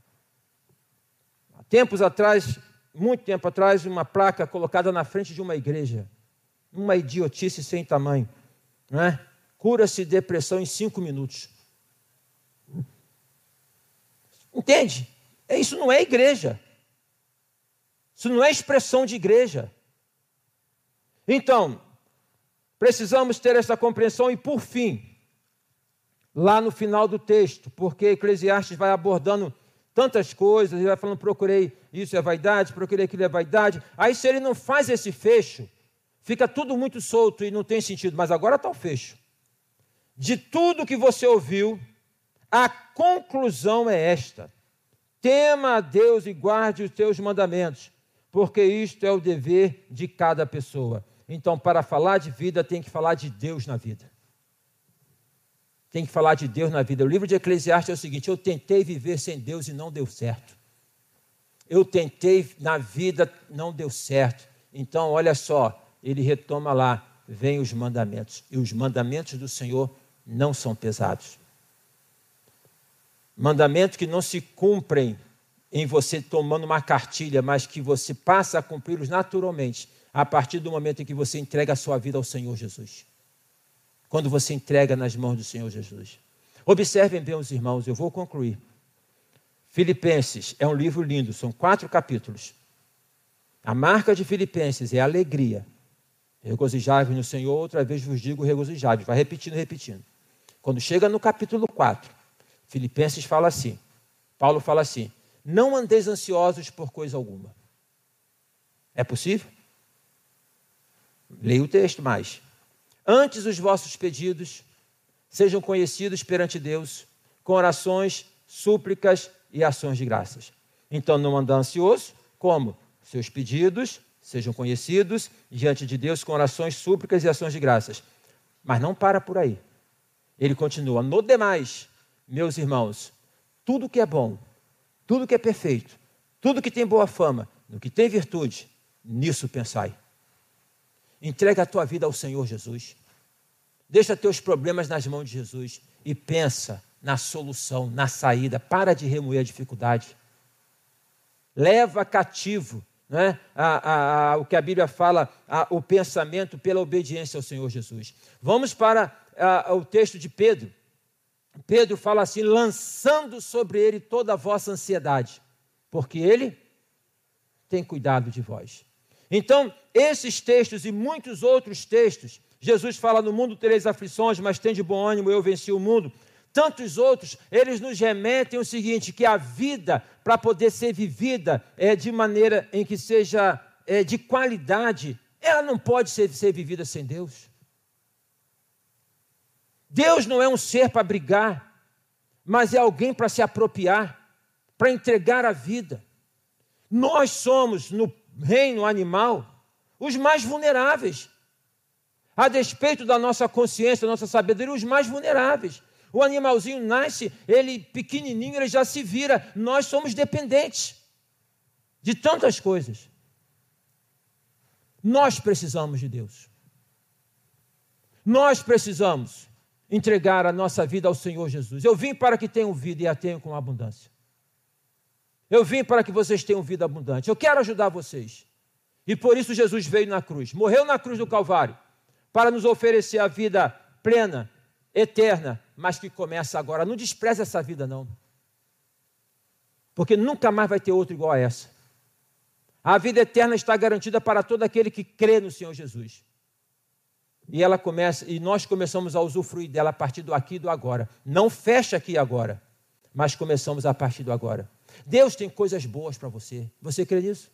Há tempos atrás, muito tempo atrás, uma placa colocada na frente de uma igreja. Uma idiotice sem tamanho. Não é? Cura-se depressão em 5 minutos. Entende? Isso não é igreja. Isso não é expressão de igreja. Então, precisamos ter essa compreensão e, por fim, lá no final do texto, porque Eclesiastes vai abordando tantas coisas, ele vai falando, procurei isso é vaidade, procurei aquilo é vaidade. Aí se ele não faz esse fecho, fica tudo muito solto e não tem sentido. Mas agora está o fecho. De tudo que você ouviu, a conclusão é esta: tema a Deus e guarde os teus mandamentos, porque isto é o dever de cada pessoa. Então, para falar de vida, tem que falar de Deus na vida. Tem que falar de Deus na vida. O livro de Eclesiastes é o seguinte: eu tentei viver sem Deus e não deu certo. Eu tentei na vida, não deu certo. Então, olha só, ele retoma lá, vem os mandamentos. E os mandamentos do Senhor não são pesados. Mandamentos que não se cumprem em você tomando uma cartilha, mas que você passa a cumpri-los naturalmente, a partir do momento em que você entrega a sua vida ao Senhor Jesus. Quando você entrega nas mãos do Senhor Jesus. Observem bem os irmãos, eu vou concluir. Filipenses é um livro lindo, são 4 capítulos. A marca de Filipenses é alegria. Regozijai-vos no Senhor, outra vez vos digo regozijai-vos. Vai repetindo. Quando chega no capítulo 4, Filipenses fala assim, Paulo fala assim: não andeis ansiosos por coisa alguma. É possível? Leia o texto mais. Antes os vossos pedidos sejam conhecidos perante Deus com orações, súplicas e ações de graças. Então não anda ansioso, como? Seus pedidos sejam conhecidos diante de Deus com orações, súplicas e ações de graças. Mas não para por aí. Ele continua, no demais, meus irmãos, tudo que é bom, tudo que é perfeito, tudo que tem boa fama, no que tem virtude, nisso pensai. Entrega a tua vida ao Senhor Jesus. Deixa teus problemas nas mãos de Jesus e pensa na solução, na saída. Para de remoer a dificuldade. Leva cativo, né, o que a Bíblia fala, o pensamento pela obediência ao Senhor Jesus. Vamos para o texto de Pedro. Pedro fala assim, lançando sobre ele toda a vossa ansiedade, porque ele tem cuidado de vós. Então, esses textos e muitos outros textos, Jesus fala, no mundo tereis aflições, mas tende bom ânimo, eu venci o mundo. Tantos outros, eles nos remetem o seguinte, que a vida, para poder ser vivida de maneira em que seja de qualidade, ela não pode ser vivida sem Deus. Deus não é um ser para brigar, mas é alguém para se apropriar, para entregar a vida. Nós somos, no reino animal, os mais vulneráveis. A despeito da nossa consciência, da nossa sabedoria, os mais vulneráveis. O animalzinho nasce, ele pequenininho, ele já se vira. Nós somos dependentes de tantas coisas. Nós precisamos de Deus. Nós precisamos entregar a nossa vida ao Senhor Jesus. Eu vim para que tenham vida e a tenham com abundância. Eu vim para que vocês tenham vida abundante. Eu quero ajudar vocês. E por isso Jesus veio na cruz. Morreu na cruz do Calvário para nos oferecer a vida plena, eterna, mas que começa agora. Não despreze essa vida, não. Porque nunca mais vai ter outra igual a essa. A vida eterna está garantida para todo aquele que crê no Senhor Jesus. E ela começa, e nós começamos a usufruir dela a partir do aqui e do agora. Não fecha aqui agora, mas começamos a partir do agora. Deus tem coisas boas para você. Você crê nisso?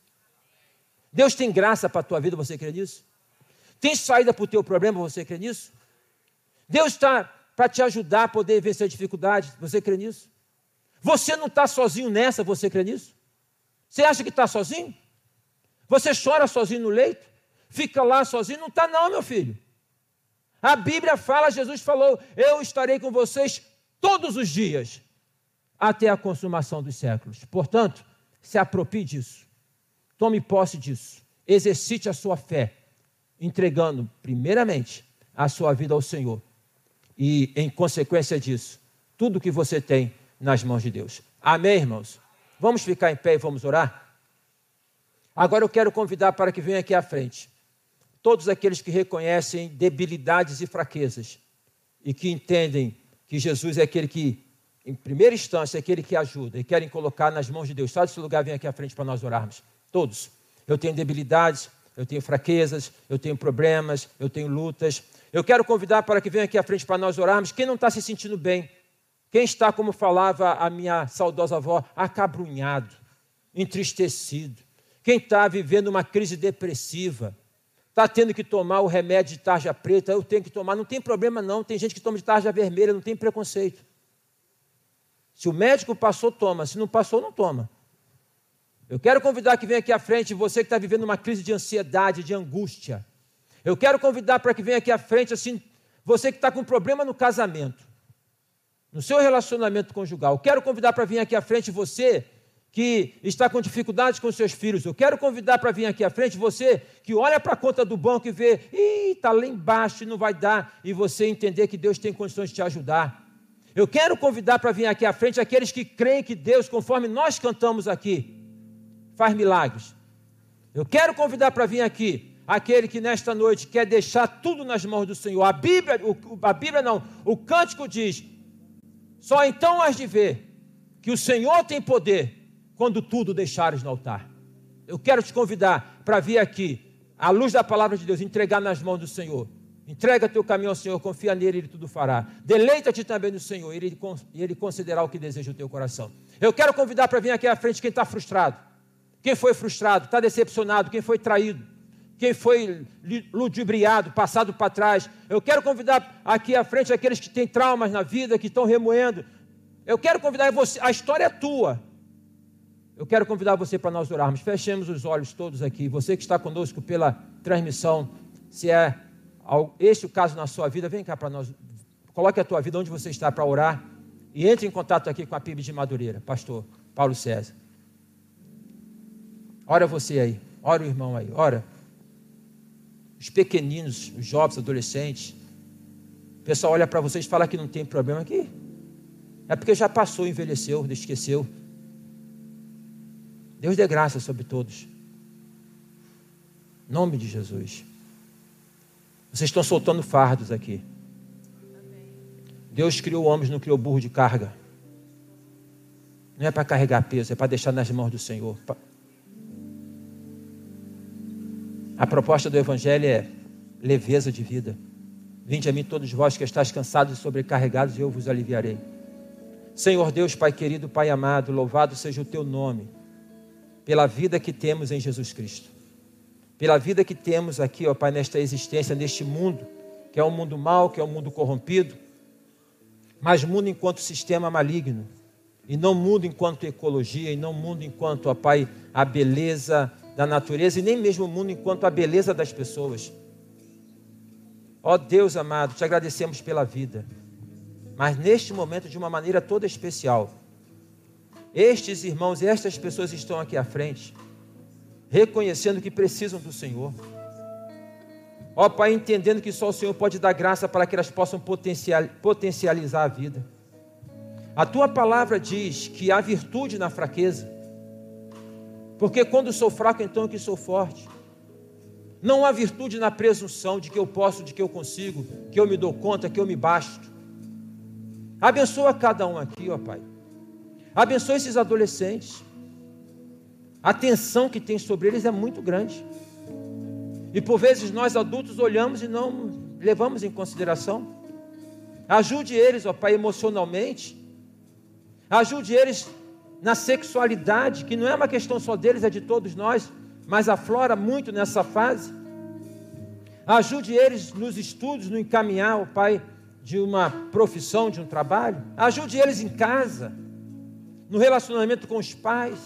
Deus tem graça para a tua vida. Você crê nisso? Tem saída para o teu problema. Você crê nisso? Deus está para te ajudar a poder vencer a dificuldade. Você crê nisso? Você não está sozinho nessa. Você crê nisso? Você acha que está sozinho? Você chora sozinho no leito? Fica lá sozinho? Não está não, meu filho. A Bíblia fala, Jesus falou, eu estarei com vocês todos os dias, até a consumação dos séculos. Portanto, se aproprie disso. Tome posse disso. Exercite a sua fé, entregando, primeiramente, a sua vida ao Senhor. E, em consequência disso, tudo que você tem nas mãos de Deus. Amém, irmãos? Vamos ficar em pé e vamos orar? Agora eu quero convidar para que venham aqui à frente todos aqueles que reconhecem debilidades e fraquezas e que entendem que Jesus é aquele que, em primeira instância, é aquele que ajuda e querem colocar nas mãos de Deus. Sai desse lugar, vem aqui à frente para nós orarmos. Todos. Eu tenho debilidades, eu tenho fraquezas, eu tenho problemas, eu tenho lutas. Eu quero convidar para que venham aqui à frente para nós orarmos. Quem não está se sentindo bem, quem está, como falava a minha saudosa avó, acabrunhado, entristecido, quem está vivendo uma crise depressiva, está tendo que tomar o remédio de tarja preta, eu tenho que tomar, não tem problema não, tem gente que toma de tarja vermelha, não tem preconceito. Se o médico passou, toma, se não passou, não toma. Eu quero convidar que venha aqui à frente, você que está vivendo uma crise de ansiedade, de angústia. Eu quero convidar para que venha aqui à frente, assim, você que está com problema no casamento, no seu relacionamento conjugal. Eu quero convidar para vir aqui à frente você que está com dificuldades com seus filhos. Eu quero convidar para vir aqui à frente você que olha para a conta do banco e vê, está lá embaixo e não vai dar, e você entender que Deus tem condições de te ajudar. Eu quero convidar para vir aqui à frente aqueles que creem que Deus, conforme nós cantamos aqui, faz milagres. Eu quero convidar para vir aqui aquele que nesta noite quer deixar tudo nas mãos do Senhor. A Bíblia não, o cântico diz, só então has de ver que o Senhor tem poder quando tudo deixares no altar. Eu quero te convidar para vir aqui, à luz da palavra de Deus, entregar nas mãos do Senhor. Entrega teu caminho ao Senhor, confia nele, Ele tudo fará. Deleita-te também no Senhor, e Ele concederá o que deseja o teu coração. Eu quero convidar para vir aqui à frente quem está frustrado, quem foi frustrado, está decepcionado, quem foi traído, quem foi ludibriado, passado para trás. Eu quero convidar aqui à frente aqueles que têm traumas na vida, que estão remoendo. Eu quero convidar você, a história é tua. eu quero convidar você para nós orarmos. Fechemos os olhos todos aqui. Você que está conosco pela transmissão, se é este o caso na sua vida, vem cá para nós. Coloque a tua vida onde você está para orar e entre em contato aqui com a PIB de Madureira, pastor Paulo César. Ora você aí, ora o irmão aí, ora. Os pequeninos, os jovens, adolescentes. O pessoal olha para vocês e fala que não tem problema aqui. É porque já passou, envelheceu, esqueceu. Deus dê graça sobre todos. Em nome de Jesus. Vocês estão soltando fardos aqui. Deus criou homens, não criou burro de carga. Não é para carregar peso, é para deixar nas mãos do Senhor. A proposta do Evangelho é leveza de vida. Vinde a mim todos vós que estáis cansados e sobrecarregados, e eu vos aliviarei. Senhor Deus, Pai querido, Pai amado, louvado seja o teu nome, pela vida que temos em Jesus Cristo. Pela vida que temos aqui, ó Pai, nesta existência, neste mundo, que é um mundo mau, que é um mundo corrompido, mas mundo enquanto sistema maligno, e não mundo enquanto ecologia, e não mundo enquanto, ó Pai, a beleza da natureza, e nem mesmo o mundo enquanto a beleza das pessoas. Ó Deus amado, te agradecemos pela vida, mas neste momento de uma maneira toda especial, estes irmãos e estas pessoas estão aqui à frente, reconhecendo que precisam do Senhor. Ó Pai, entendendo que só o Senhor pode dar graça para que elas possam potencializar a vida. A tua palavra diz que há virtude na fraqueza, porque quando sou fraco, então é que sou forte. Não há virtude na presunção de que eu posso, de que eu consigo, que eu me dou conta, que eu me basto. Abençoa cada um aqui, ó Pai. Abençoa esses adolescentes. A tensão que tem sobre eles é muito grande. E por vezes nós adultos olhamos e não levamos em consideração. Ajude eles, ó Pai, emocionalmente. Ajude eles na sexualidade, que não é uma questão só deles, é de todos nós, mas aflora muito nessa fase. Ajude eles nos estudos, no encaminhar, ó Pai, de uma profissão, de um trabalho. Ajude eles em casa, no relacionamento com os pais.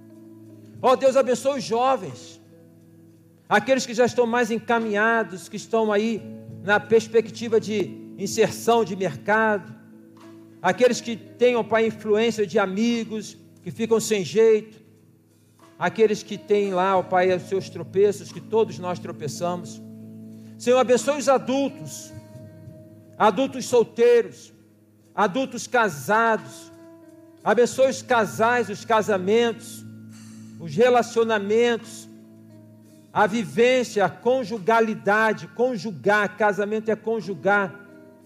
Ó Deus, abençoe os jovens, aqueles que já estão mais encaminhados, que estão aí na perspectiva de inserção de mercado, aqueles que têm, ó Pai, influência de amigos, que ficam sem jeito, aqueles que têm lá, ó Pai, os seus tropeços, que todos nós tropeçamos. Senhor, abençoe os adultos, adultos solteiros, adultos casados, abençoe os casais, os casamentos, os relacionamentos, a vivência, a conjugalidade, conjugar, casamento é conjugar.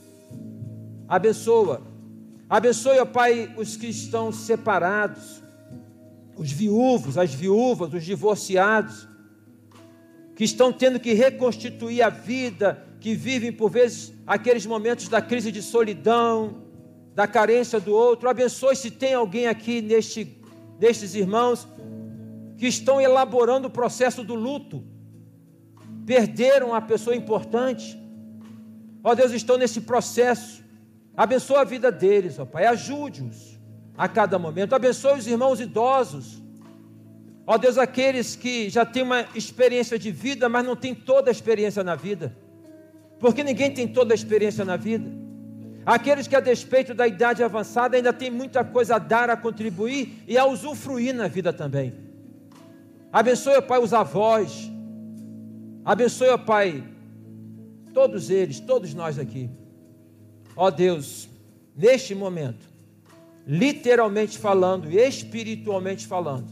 Abençoa, ó Pai, os que estão separados, os viúvos, as viúvas, os divorciados, que estão tendo que reconstituir a vida, que vivem por vezes aqueles momentos da crise de solidão, da carência do outro. Abençoe se tem alguém aqui nestes irmãos que estão elaborando o processo do luto, perderam a pessoa importante, ó Deus, estão nesse processo. Abençoa a vida deles, ó Pai, ajude-os a cada momento. Abençoe os irmãos idosos, ó Deus, aqueles que já têm uma experiência de vida, mas não têm toda a experiência na vida, porque ninguém tem toda a experiência na vida. Aqueles que, a despeito da idade avançada, ainda tem muita coisa a dar, a contribuir e a usufruir na vida também. Abençoe, ó Pai, os avós. Abençoe, ó Pai, todos eles, todos nós aqui. Ó Deus, neste momento, literalmente falando e espiritualmente falando,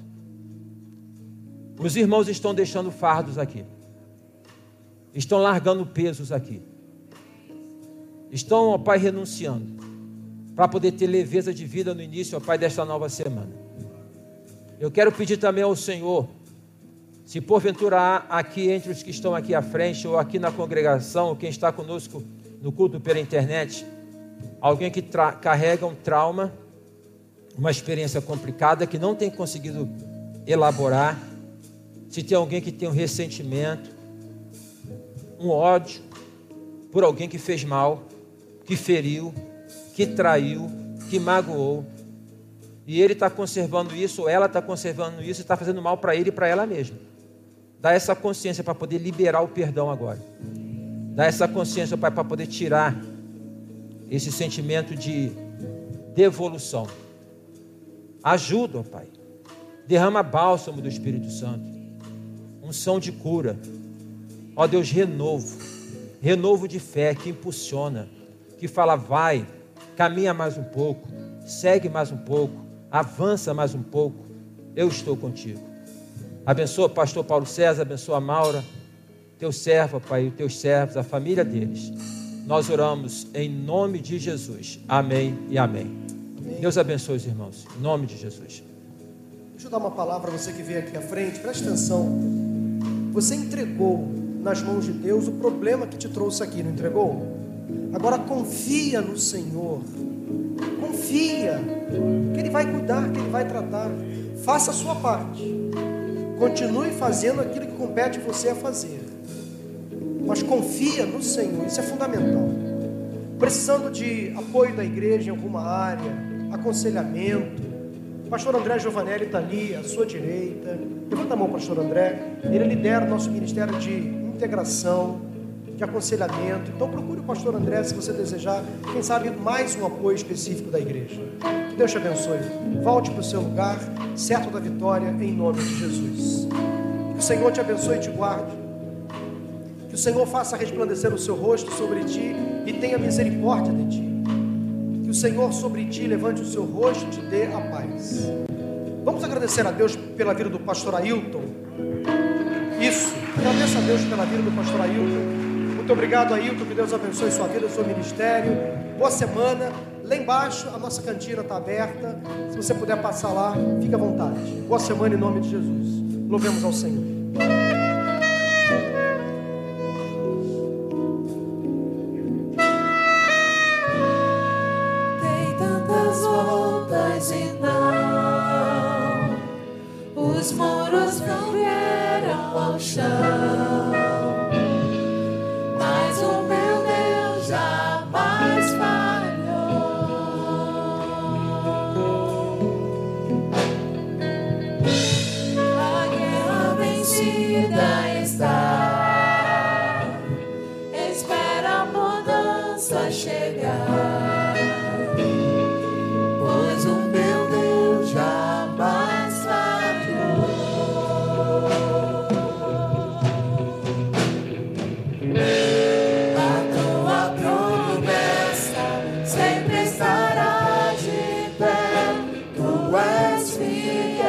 os irmãos estão deixando fardos aqui, estão largando pesos aqui, estão, ó Pai, renunciando, para poder ter leveza de vida no início, ó Pai, desta nova semana. Eu quero pedir também ao Senhor, se porventura há aqui entre os que estão aqui à frente, ou aqui na congregação, ou quem está conosco no culto pela internet, alguém que carrega um trauma, uma experiência complicada, que não tem conseguido elaborar, se tem alguém que tem um ressentimento, um ódio por alguém que fez mal, que feriu, que traiu, que magoou, E ele está conservando isso, ou ela está conservando isso, e está fazendo mal para ele e para ela mesma. Dá essa consciência para poder liberar o perdão agora. Dá essa consciência, Pai, para poder tirar esse sentimento de devolução. Ajuda, ó Pai. Derrama bálsamo do Espírito Santo. Unção de cura. Ó Deus, renovo. Renovo de fé que impulsiona. Que fala, vai, caminha mais um pouco. Segue mais um pouco. Avança mais um pouco. Eu estou contigo. Abençoa o pastor Paulo César. Abençoa a Maura. Teu servo, Pai, os teus servos, a família deles. Nós oramos em nome de Jesus. Amém e amém. Amém. Deus abençoe os irmãos. Em nome de Jesus. Deixa eu dar uma palavra para você que veio aqui à frente. Preste atenção. Você entregou nas mãos de Deus o problema que te trouxe aqui, não entregou? Agora confia no Senhor. Confia que Ele vai cuidar, que Ele vai tratar. Faça a sua parte. Continue fazendo aquilo que compete você a fazer. Mas confia no Senhor, isso é fundamental. Precisando de apoio da igreja em alguma área, aconselhamento, pastor André Giovanelli está ali, à sua direita. Levanta a mão, pastor André. Ele lidera o nosso ministério de integração, de aconselhamento. Então procure o pastor André se você desejar, quem sabe, mais um apoio específico da igreja. Que Deus te abençoe. Volte para o seu lugar, certo da vitória, em nome de Jesus. Que o Senhor te abençoe e te guarde. Que o Senhor faça resplandecer o seu rosto sobre ti e tenha misericórdia de ti. Que o Senhor sobre ti levante o seu rosto e te dê a paz. Vamos agradecer a Deus pela vida do pastor Ailton. Isso, agradeça a Deus pela vida do pastor Ailton. Muito obrigado, Ailton, que Deus abençoe sua vida, seu ministério. Boa semana. Lá embaixo a nossa cantina está aberta. Se você puder passar lá, fique à vontade. Boa semana em nome de Jesus. Louvemos ao Senhor. Os muros não vieram ao chão, mas o meu Deus jamais falhou. A guerra vencida está, espera a mudança chegar, pois o meu Deus jamais falhou. A tua promessa sempre estará de pé, tu és fiel.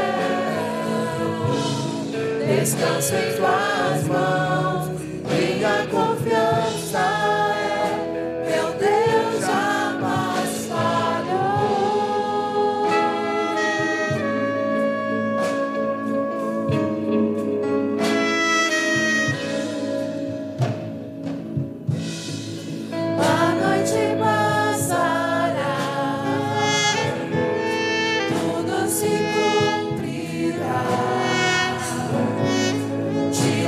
Descanso em tuas mãos, minha confiança é, meu Deus jamais falhou. A noite passará, tudo se cumprirá.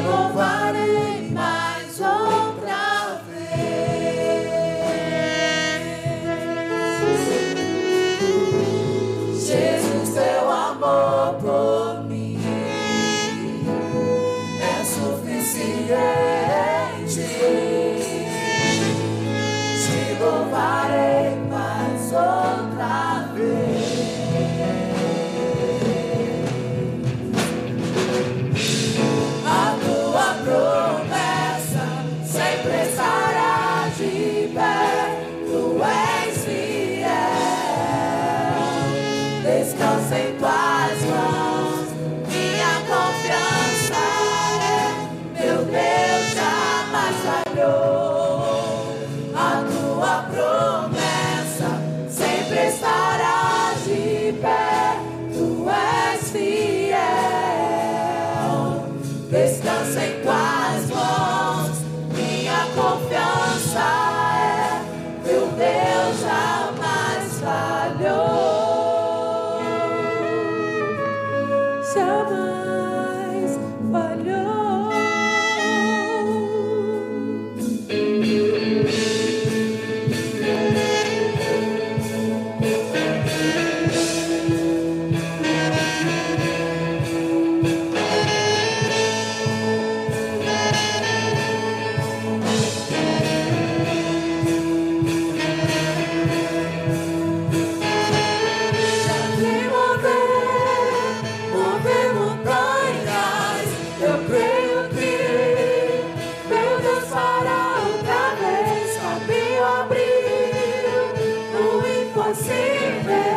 você vê.